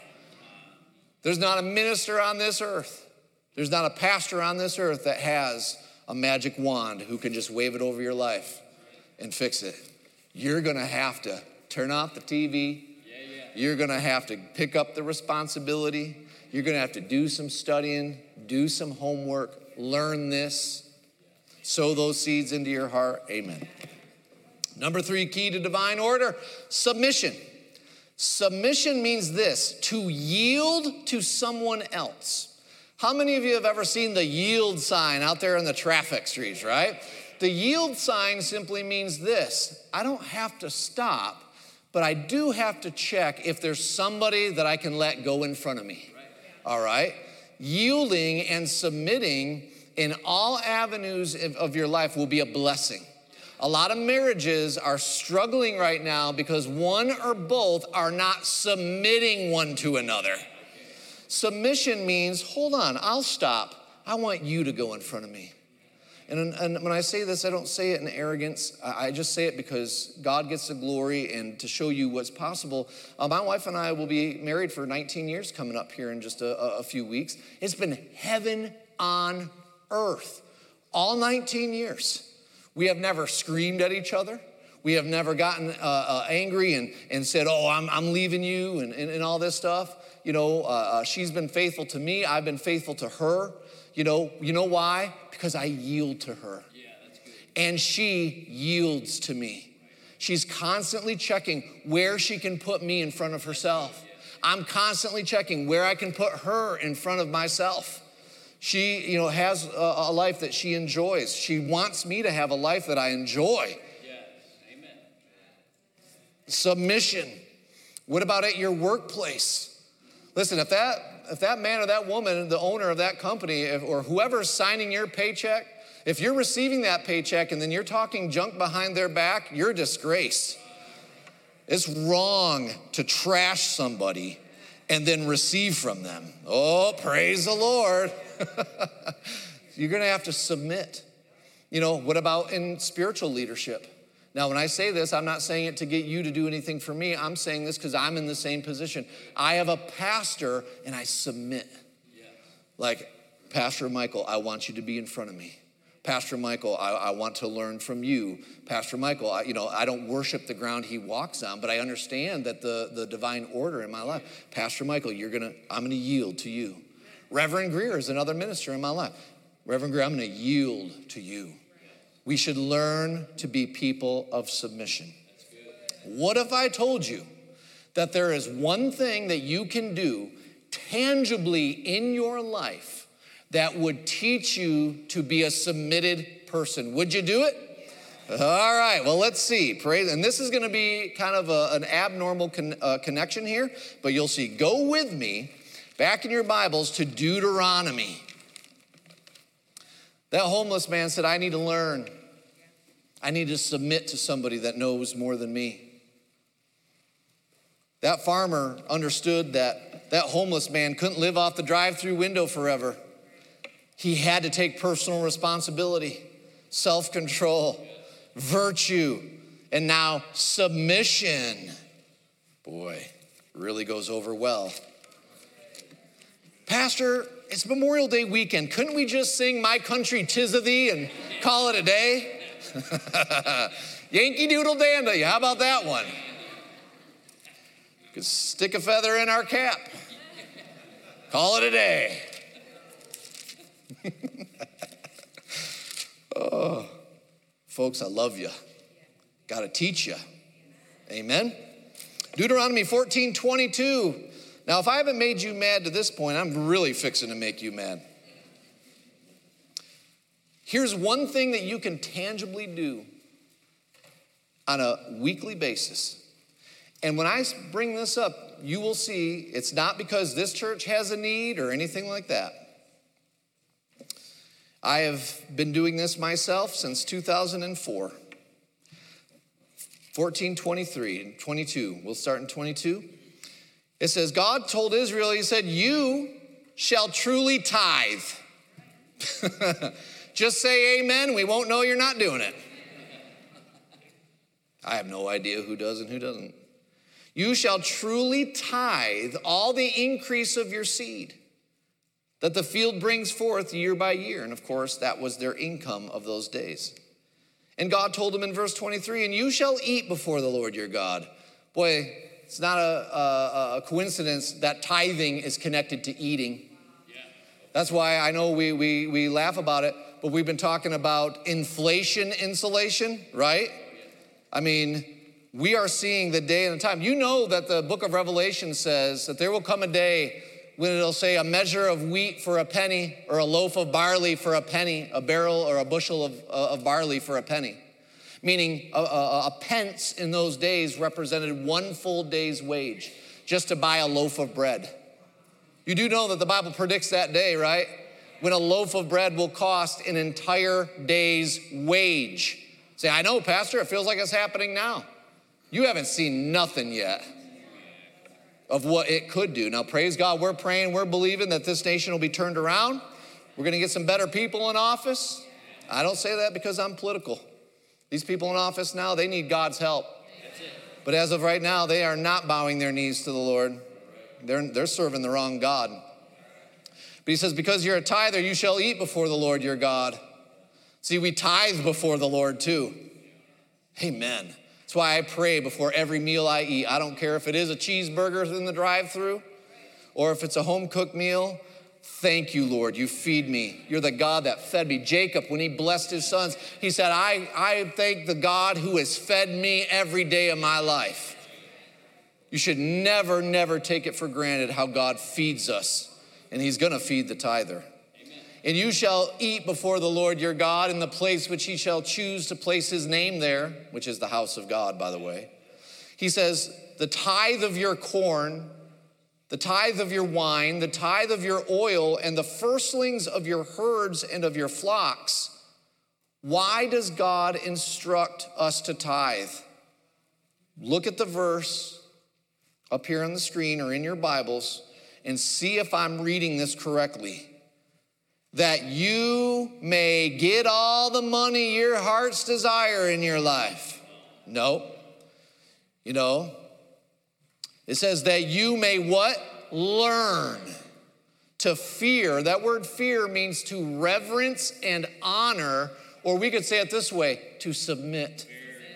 There's not a minister on this earth. There's not a pastor on this earth that has a magic wand who can just wave it over your life and fix it. You're gonna have to turn off the TV. You're gonna have to pick up the responsibility. You're gonna have to do some studying, do some homework, learn this, sow those seeds into your heart. Amen. Number 3, key to divine order: submission. Submission means this: to yield to someone else. How many of you have ever seen the yield sign out there in the traffic streets, right? The yield sign simply means this: I don't have to stop, but I do have to check if there's somebody that I can let go in front of me. All right? Yielding and submitting in all avenues of your life will be a blessing. A lot of marriages are struggling right now because one or both are not submitting one to another. Submission means, hold on, I'll stop. I want you to go in front of me. And when I say this, I don't say it in arrogance. I just say it because God gets the glory and to show you what's possible. My wife and I will be married for 19 years coming up here in just a few weeks. It's been heaven on earth, all 19 years. We have never screamed at each other. We have never gotten angry and said, oh, I'm leaving you and all this stuff. She's been faithful to me. I've been faithful to her. You know why? Because I yield to her. Yeah, that's good. And she yields to me. She's constantly checking where she can put me in front of herself. I'm constantly checking where I can put her in front of myself. She, has a life that she enjoys. She wants me to have a life that I enjoy. Yes. Amen. Submission. What about at your workplace? Listen, if that man or that woman, the owner of that company, or whoever's signing your paycheck, if you're receiving that paycheck and then you're talking junk behind their back, you're a disgrace. It's wrong to trash somebody and then receive from them. Oh, praise the Lord. You're gonna have to submit. What about in spiritual leadership? Now, when I say this, I'm not saying it to get you to do anything for me. I'm saying this because I'm in the same position. I have a pastor and I submit. Yes. Like, Pastor Michael, I want you to be in front of me. Pastor Michael, I want to learn from you. Pastor Michael, I don't worship the ground he walks on, but I understand that the divine order in my life. Pastor Michael, I'm gonna yield to you. Reverend Greer is another minister in my life. Reverend Greer, I'm gonna yield to you. We should learn to be people of submission. What if I told you that there is one thing that you can do tangibly in your life that would teach you to be a submitted person. Would you do it? All right, well, let's see. Praise, and this is going to be kind of an abnormal connection here, but you'll see. Go with me back in your Bibles to Deuteronomy. That homeless man said, I need to learn. I need to submit to somebody that knows more than me. That farmer understood that that homeless man couldn't live off the drive-through window forever. He had to take personal responsibility, self-control, virtue, and now submission. Boy, really goes over well. Pastor, it's Memorial Day weekend. Couldn't we just sing My Country 'Tis of Thee and call it a day? Yankee Doodle Dandy, how about that one? Could stick a feather in our cap. Call it a day. Oh, folks, I love you. Got to teach you. Amen. Deuteronomy 14:22. Now, if I haven't made you mad to this point, I'm really fixing to make you mad. Here's one thing that you can tangibly do on a weekly basis. And when I bring this up, you will see it's not because this church has a need or anything like that. I have been doing this myself since 2004. 14:23 and 22. We'll start in 22. It says, God told Israel, he said, you shall truly tithe. Just say amen. We won't know you're not doing it. I have no idea who does and who doesn't. You shall truly tithe all the increase of your seed that the field brings forth year by year. And of course, that was their income of those days. And God told them in verse 23, and you shall eat before the Lord your God. Boy, it's not a coincidence that tithing is connected to eating. That's why I know we laugh about it, but we've been talking about inflation insulation, right? I mean, we are seeing the day and the time. You know that the book of Revelation says that there will come a day when it'll say a measure of wheat for a penny, or a loaf of barley for a penny, a barrel or a bushel of barley for a penny. Meaning a pence in those days represented one full day's wage just to buy a loaf of bread. You do know that the Bible predicts that day, right? When a loaf of bread will cost an entire day's wage. Say, I know, Pastor, it feels like it's happening now. You haven't seen nothing yet of what it could do. Now, praise God, we're praying, we're believing that this nation will be turned around. We're gonna get some better people in office. I don't say that because I'm political. These people in office now, they need God's help. But as of right now, they are not bowing their knees to the Lord. They're serving the wrong God. But he says, because you're a tither, you shall eat before the Lord your God. See, we tithe before the Lord too. Amen. That's why I pray before every meal I eat. I don't care if it is a cheeseburger in the drive-thru or if it's a home-cooked meal. Thank you, Lord, you feed me. You're the God that fed me. Jacob, when he blessed his sons, he said, I thank the God who has fed me every day of my life. You should never, never take it for granted how God feeds us. And he's gonna feed the tither. Amen. And you shall eat before the Lord your God in the place which he shall choose to place his name there, which is the house of God, by the way. He says, the tithe of your corn, the tithe of your wine, the tithe of your oil, and the firstlings of your herds and of your flocks. Why does God instruct us to tithe? Look at the verse up here on the screen or in your Bibles and see if I'm reading this correctly. That you may get all the money your heart's desire in your life. No. You know, it says that you may what? Learn to fear. That word fear means to reverence and honor, or we could say it this way, to submit.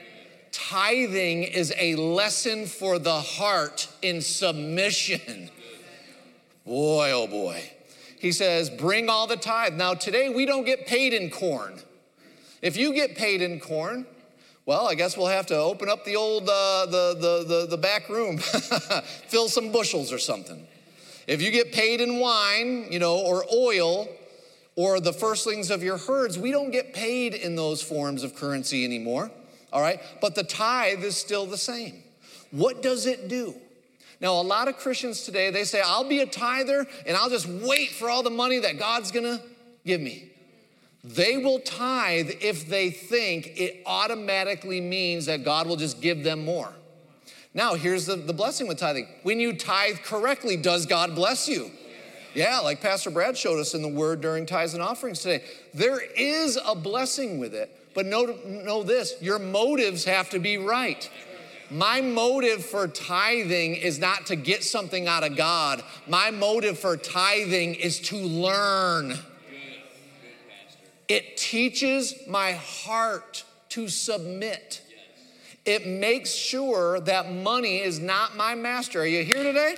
Tithing is a lesson for the heart in submission. Boy, oh boy. He says, bring all the tithe. Now today we don't get paid in corn. If you get paid in corn, well, I guess we'll have to open up the old, the back room, fill some bushels or something. If you get paid in wine, you know, or oil, or the firstlings of your herds. We don't get paid in those forms of currency anymore, all right? But the tithe is still the same. What does it do? Now, a lot of Christians today, they say, I'll be a tither and I'll just wait for all the money that God's gonna give me. They will tithe if they think it automatically means that God will just give them more. Now, here's the blessing with tithing. When you tithe correctly, does God bless you? Yeah, like Pastor Brad showed us in the word during tithes and offerings today. There is a blessing with it, but know this, your motives have to be right. My motive for tithing is not to get something out of God. My motive for tithing is to learn. It teaches my heart to submit. It makes sure that money is not my master. Are you here today?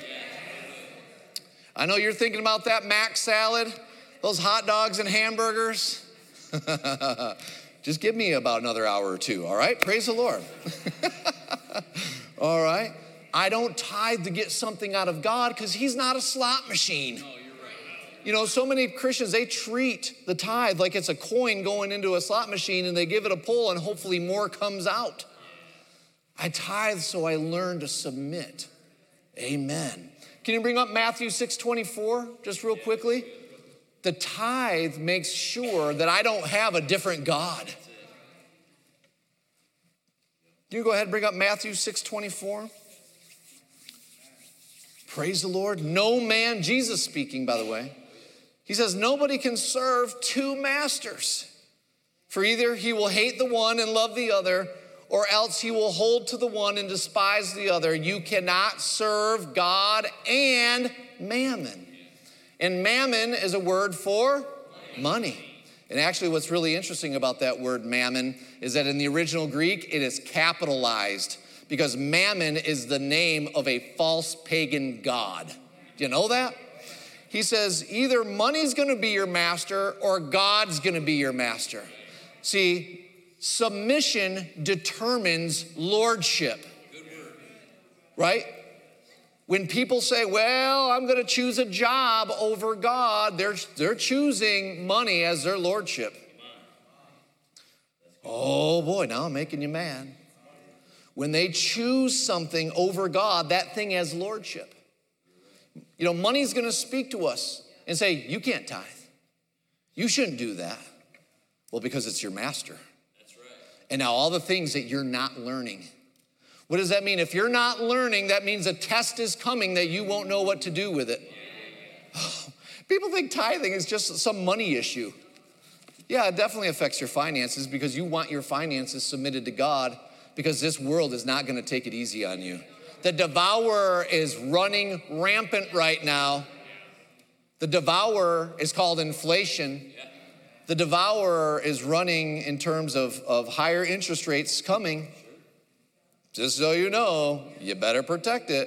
I know you're thinking about that Mac salad, those hot dogs and hamburgers. Just give me about another hour or two, all right? Praise the Lord. All right? I don't tithe to get something out of God because he's not a slot machine. No, you're right. You know, so many Christians, they treat the tithe like it's a coin going into a slot machine and they give it a pull and hopefully more comes out. I tithe so I learn to submit. Amen. Can you bring up Matthew 6:24 just real quickly? The tithe makes sure that I don't have a different God. Can you go ahead and bring up Matthew 6:24? Praise the Lord. No man, Jesus speaking, by the way. He says, nobody can serve two masters. For either he will hate the one and love the other, or else he will hold to the one and despise the other. You cannot serve God and mammon. And mammon is a word for money. And actually what's really interesting about that word mammon is that in the original Greek, it is capitalized because mammon is the name of a false pagan god. Do you know that? He says either money's gonna be your master or God's gonna be your master. See, submission determines lordship, right? When people say, well, I'm gonna choose a job over God, they're choosing money as their lordship. Oh boy, now I'm making you mad. When they choose something over God, that thing has lordship. You know, money's gonna speak to us and say, you can't tithe. You shouldn't do that. Well, because it's your master. That's right. And now all the things that you're not learning. What does that mean? If you're not learning, that means a test is coming that you won't know what to do with it. People think tithing is just some money issue. Yeah, it definitely affects your finances because you want your finances submitted to God because this world is not going to take it easy on you. The devourer is running rampant right now. The devourer is called inflation. The devourer is running in terms of higher interest rates coming. Just so you know, you better protect it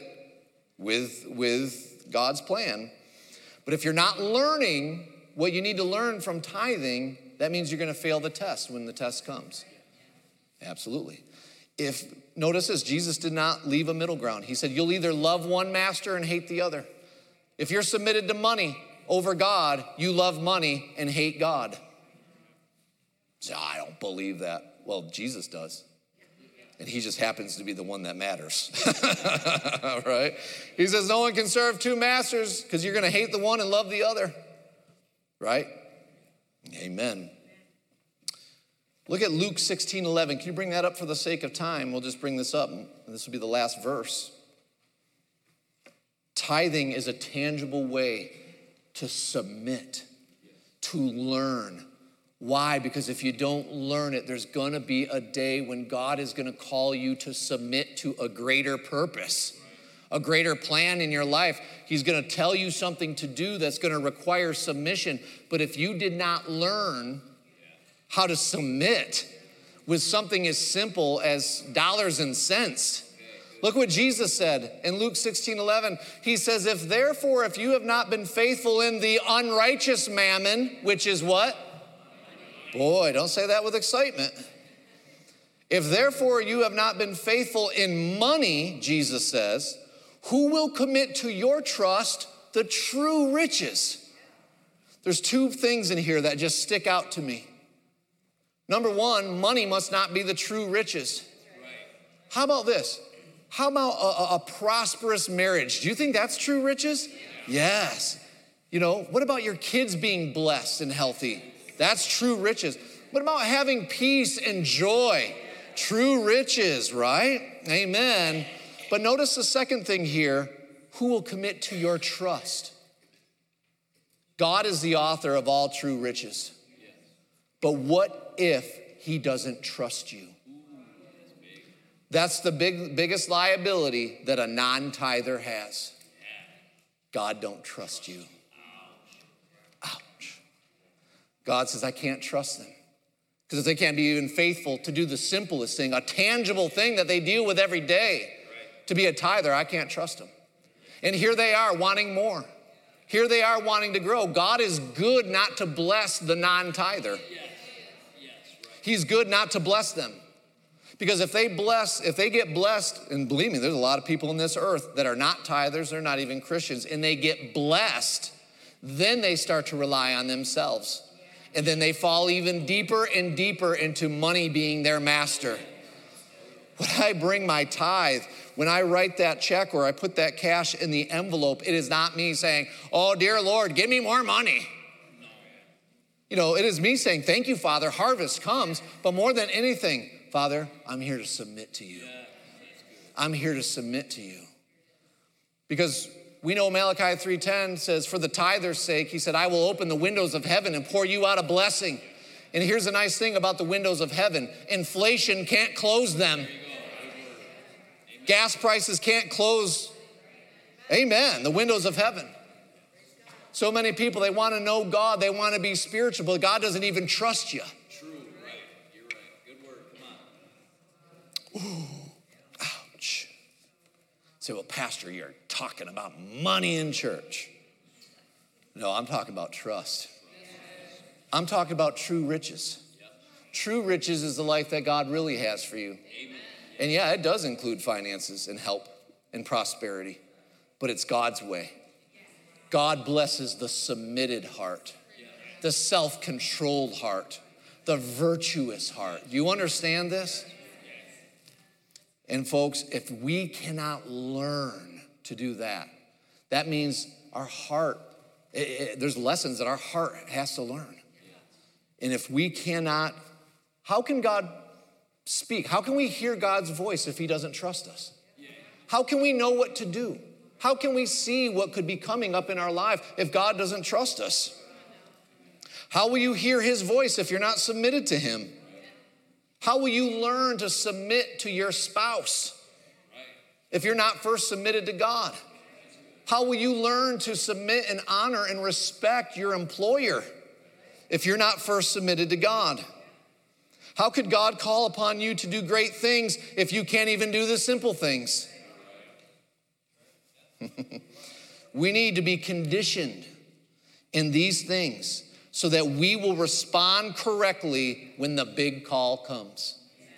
with God's plan. But if you're not learning what you need to learn from tithing, that means you're gonna fail the test when the test comes. Absolutely. Notice this, Jesus did not leave a middle ground. He said, you'll either love one master and hate the other. If you're submitted to money over God, you love money and hate God. So I don't believe that. Well, Jesus does. And he just happens to be the one that matters, right? He says no one can serve two masters because you're going to hate the one and love the other, right? Amen. Look at Luke 16:11. Can you bring that up for the sake of time? We'll just bring this up, and this will be the last verse. Tithing is a tangible way to submit, to learn. Why? Because if you don't learn it, there's gonna be a day when God is gonna call you to submit to a greater purpose, a greater plan in your life. He's gonna tell you something to do that's gonna require submission. But if you did not learn how to submit with something as simple as dollars and cents, look what Jesus said in Luke 16:11. He says, if you have not been faithful in the unrighteous mammon, which is what? Boy, don't say that with excitement. If therefore you have not been faithful in money, Jesus says, who will commit to your trust the true riches? There's two things in here that just stick out to me. Number one, money must not be the true riches. How about this? How about a prosperous marriage? Do you think that's true riches? Yes. You know, what about your kids being blessed and healthy? That's true riches. What about having peace and joy? True riches, right? Amen. But notice the second thing here, who will commit to your trust? God is the author of all true riches. But what if he doesn't trust you? That's the biggest liability that a non-tither has. God don't trust you. Ouch. God says, I can't trust them. Because if they can't be even faithful to do the simplest thing, a tangible thing that they deal with every day, to be a tither, I can't trust them. And here they are wanting more. Here they are wanting to grow. God is good not to bless the non-tither. He's good not to bless them. Because if they get blessed, and believe me, there's a lot of people on this earth that are not tithers, they're not even Christians, and they get blessed, then they start to rely on themselves. And then they fall even deeper and deeper into money being their master. When I bring my tithe, when I write that check or I put that cash in the envelope, it is not me saying, oh, dear Lord, give me more money. You know, it is me saying, thank you, Father, harvest comes. But more than anything, Father, I'm here to submit to you. I'm here to submit to you. Because we know Malachi 3:10 says, for the tither's sake, he said, I will open the windows of heaven and pour you out a blessing. And here's the nice thing about the windows of heaven. Inflation can't close them. Gas prices can't close, amen, the windows of heaven. So many people, they want to know God, they want to be spiritual, but God doesn't even trust you. True, right, you're right, good word, come on. Ooh, ouch. Say, well, Pastor, you're talking about money in church. No, I'm talking about trust. I'm talking about true riches. True riches is the life that God really has for you. Amen. And yeah, it does include finances and help and prosperity, but it's God's way. God blesses the submitted heart, the self-controlled heart, the virtuous heart. Do you understand this? And folks, if we cannot learn to do that, that means our heart, there's lessons that our heart has to learn. And if we cannot, how can God speak? How can we hear God's voice if he doesn't trust us? How can we know what to do? How can we see what could be coming up in our life if God doesn't trust us? How will you hear his voice if you're not submitted to him? How will you learn to submit to your spouse if you're not first submitted to God? How will you learn to submit and honor and respect your employer if you're not first submitted to God? How could God call upon you to do great things if you can't even do the simple things? We need to be conditioned in these things so that we will respond correctly when the big call comes.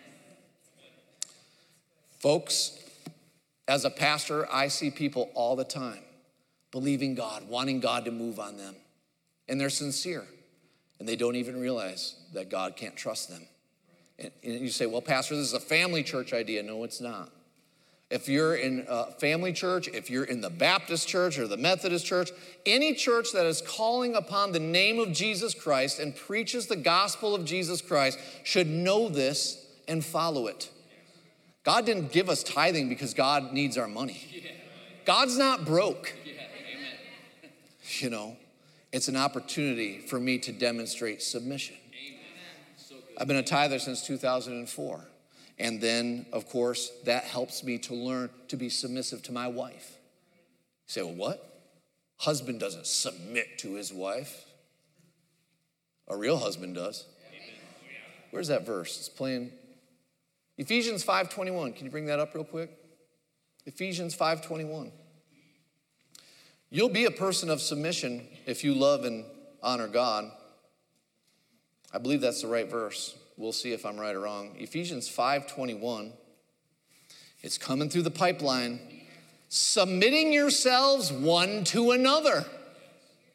Folks, as a pastor, I see people all the time believing God, wanting God to move on them. And they're sincere. And they don't even realize that God can't trust them. And you say, well, Pastor, this is a family church idea. No, it's not. If you're in a family church, if you're in the Baptist church or the Methodist church, any church that is calling upon the name of Jesus Christ and preaches the gospel of Jesus Christ should know this and follow it. God didn't give us tithing because God needs our money. God's not broke. You know, it's an opportunity for me to demonstrate submission. I've been a tither since 2004. And then, of course, that helps me to learn to be submissive to my wife. You say, well, what? Husband doesn't submit to his wife. A real husband does. Where's that verse? It's playing. Ephesians 5:21. Can you bring that up real quick? Ephesians 5:21. You'll be a person of submission if you love and honor God. I believe that's the right verse. We'll see if I'm right or wrong. Ephesians 5:21. It's coming through the pipeline. Submitting yourselves one to another.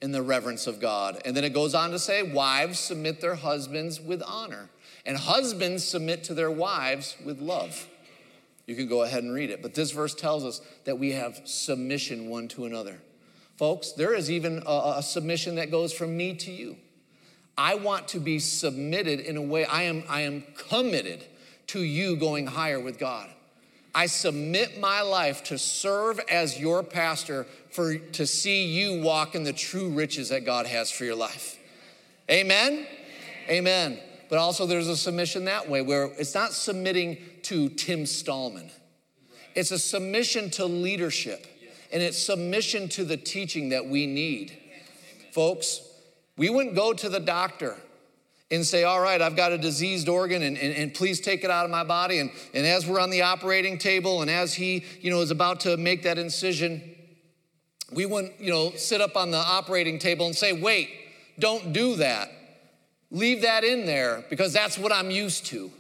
in the reverence of God. And then it goes on to say, wives submit their husbands with honor, and husbands submit to their wives with love. You can go ahead and read it. But this verse tells us that we have submission one to another. Folks, there is even a submission that goes from me to you. I want to be submitted in a way, I am committed to you going higher with God. I submit my life to serve as your pastor to see you walk in the true riches that God has for your life. Amen? Amen. But also there's a submission that way where it's not submitting to Tim Stallman. It's a submission to leadership, and it's submission to the teaching that we need. Folks, we wouldn't go to the doctor and say, all right, I've got a diseased organ and please take it out of my body. And as we're on the operating table and as he, is about to make that incision, we wouldn't, sit up on the operating table and say, wait, don't do that. Leave that in there because that's what I'm used to.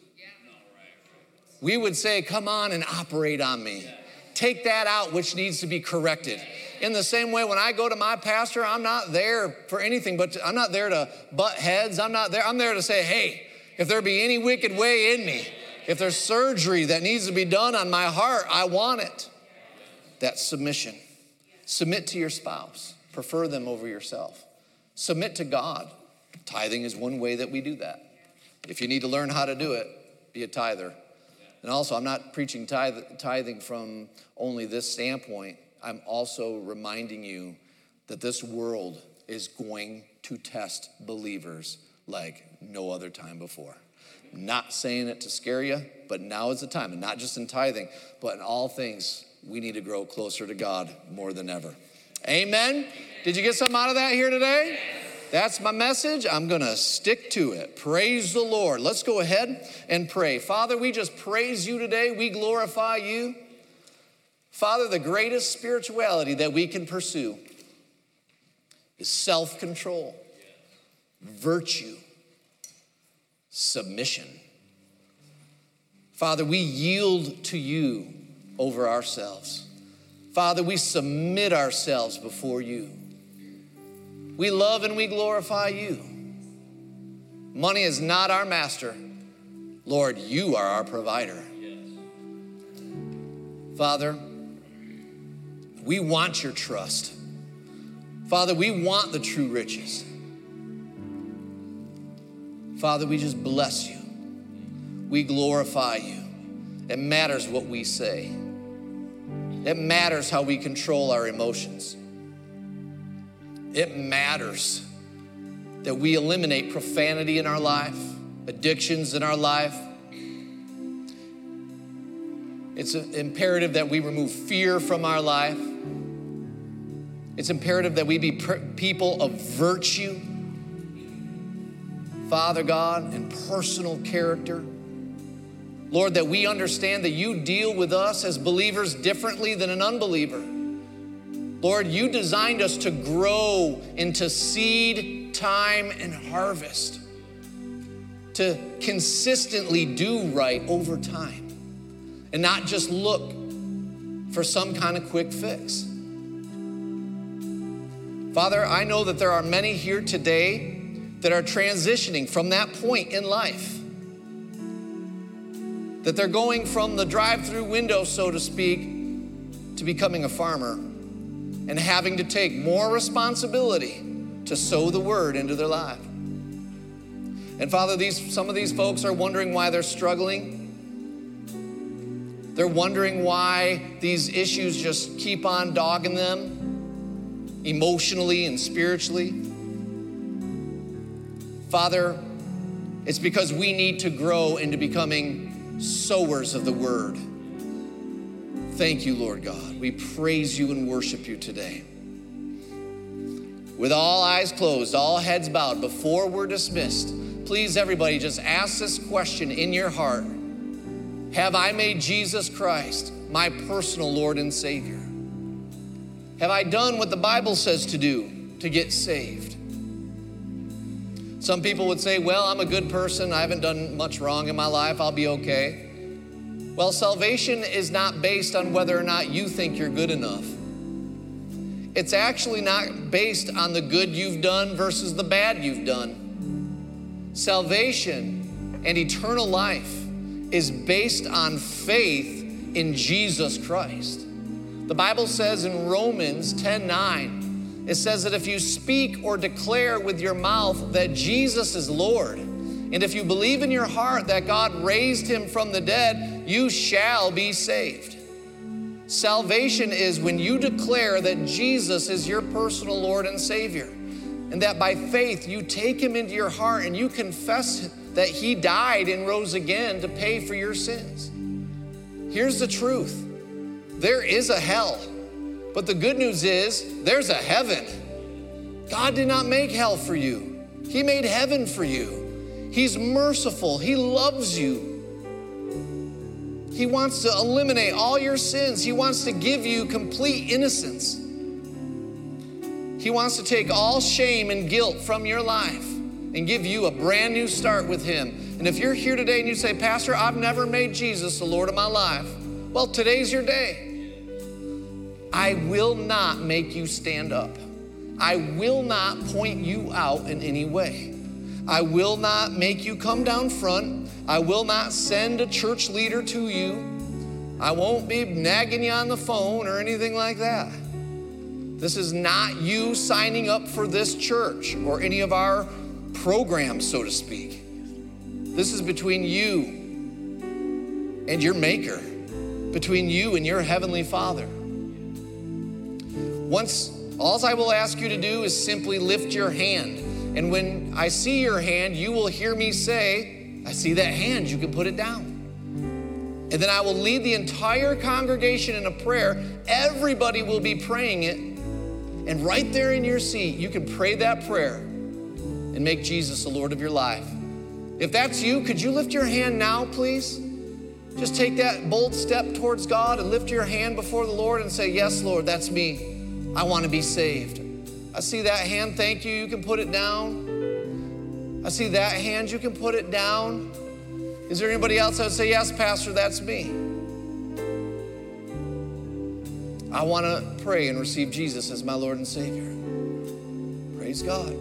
We would say, come on and operate on me. Take that out which needs to be corrected. In the same way, when I go to my pastor, I'm not there for anything, but I'm not there to butt heads. I'm there to say, hey, if there be any wicked way in me, if there's surgery that needs to be done on my heart, I want it. That's submission. Submit to your spouse. Prefer them over yourself. Submit to God. Tithing is one way that we do that. If you need to learn how to do it, be a tither. And also, I'm not preaching tithing from only this standpoint. I'm also reminding you that this world is going to test believers like no other time before. Not saying it to scare you, but now is the time. And not just in tithing, but in all things, we need to grow closer to God more than ever. Amen? Did you get something out of that here today? That's my message. I'm going to stick to it. Praise the Lord. Let's go ahead and pray. Father, we just praise you today. We glorify you. Father, the greatest spirituality that we can pursue is self-control, virtue, submission. Father, we yield to you over ourselves. Father, we submit ourselves before you. We love and we glorify you. Money is not our master. Lord, you are our provider. Father, we want your trust. Father, we want the true riches. Father, we just bless you. We glorify you. It matters what we say. It matters how we control our emotions. It matters that we eliminate profanity in our life, addictions in our life. It's imperative that we remove fear from our life. It's imperative that we be people of virtue, Father God, and personal character. Lord, that we understand that you deal with us as believers differently than an unbeliever. Lord, you designed us to grow into seed, time, and harvest, to consistently do right over time and not just look for some kind of quick fix. Father, I know that there are many here today that are transitioning from that point in life, that they're going from the drive-through window, so to speak, to becoming a farmer and having to take more responsibility to sow the word into their life. And Father, some of these folks are wondering why they're struggling. They're wondering why these issues just keep on dogging them emotionally and spiritually. Father, it's because we need to grow into becoming sowers of the word. Thank you, Lord God. We praise you and worship you today. With all eyes closed, all heads bowed, before we're dismissed, please, everybody, just ask this question in your heart. Have I made Jesus Christ my personal Lord and Savior? Have I done what the Bible says to do to get saved? Some people would say, well, I'm a good person. I haven't done much wrong in my life. I'll be okay. Well, salvation is not based on whether or not you think you're good enough. It's actually not based on the good you've done versus the bad you've done. Salvation and eternal life is based on faith in Jesus Christ. The Bible says in Romans 10:9, it says that if you speak or declare with your mouth that Jesus is Lord, and if you believe in your heart that God raised him from the dead, you shall be saved. Salvation is when you declare that Jesus is your personal Lord and Savior, and that by faith you take him into your heart and you confess that he died and rose again to pay for your sins. Here's the truth. There is a hell, but the good news is there's a heaven. God did not make hell for you. He made heaven for you. He's merciful. He loves you. He wants to eliminate all your sins. He wants to give you complete innocence. He wants to take all shame and guilt from your life and give you a brand new start with him. And if you're here today and you say, Pastor, I've never made Jesus the Lord of my life, well, today's your day. I will not make you stand up. I will not point you out in any way. I will not make you come down front. I will not send a church leader to you. I won't be nagging you on the phone or anything like that. This is not you signing up for this church or any of our programs, so to speak. This is between you and your Maker, between you and your Heavenly Father. All I will ask you to do is simply lift your hand. And when I see your hand, you will hear me say, I see that hand, you can put it down. And then I will lead the entire congregation in a prayer. Everybody will be praying it. And right there in your seat, you can pray that prayer and make Jesus the Lord of your life. If that's you, could you lift your hand now, please? Just take that bold step towards God and lift your hand before the Lord and say, yes, Lord, that's me. I want to be saved. I see that hand. Thank you. You can put it down. I see that hand. You can put it down. Is there anybody else that would say, yes, Pastor, that's me? I want to pray and receive Jesus as my Lord and Savior. Praise God.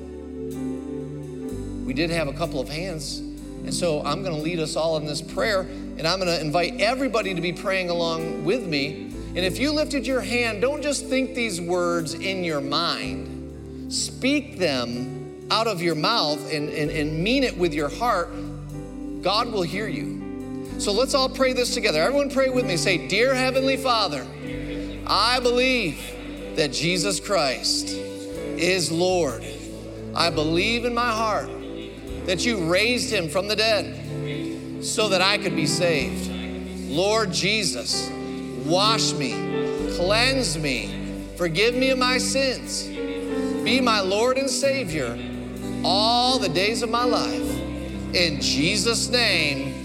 We did have a couple of hands, and so I'm going to lead us all in this prayer, and I'm going to invite everybody to be praying along with me. And if you lifted your hand, don't just think these words in your mind. Speak them out of your mouth and mean it with your heart. God will hear you. So let's all pray this together. Everyone pray with me. Say, Dear Heavenly Father, I believe that Jesus Christ is Lord. I believe in my heart that you raised him from the dead so that I could be saved. Lord Jesus, wash me, cleanse me, forgive me of my sins. Be my Lord and Savior all the days of my life. In Jesus' name,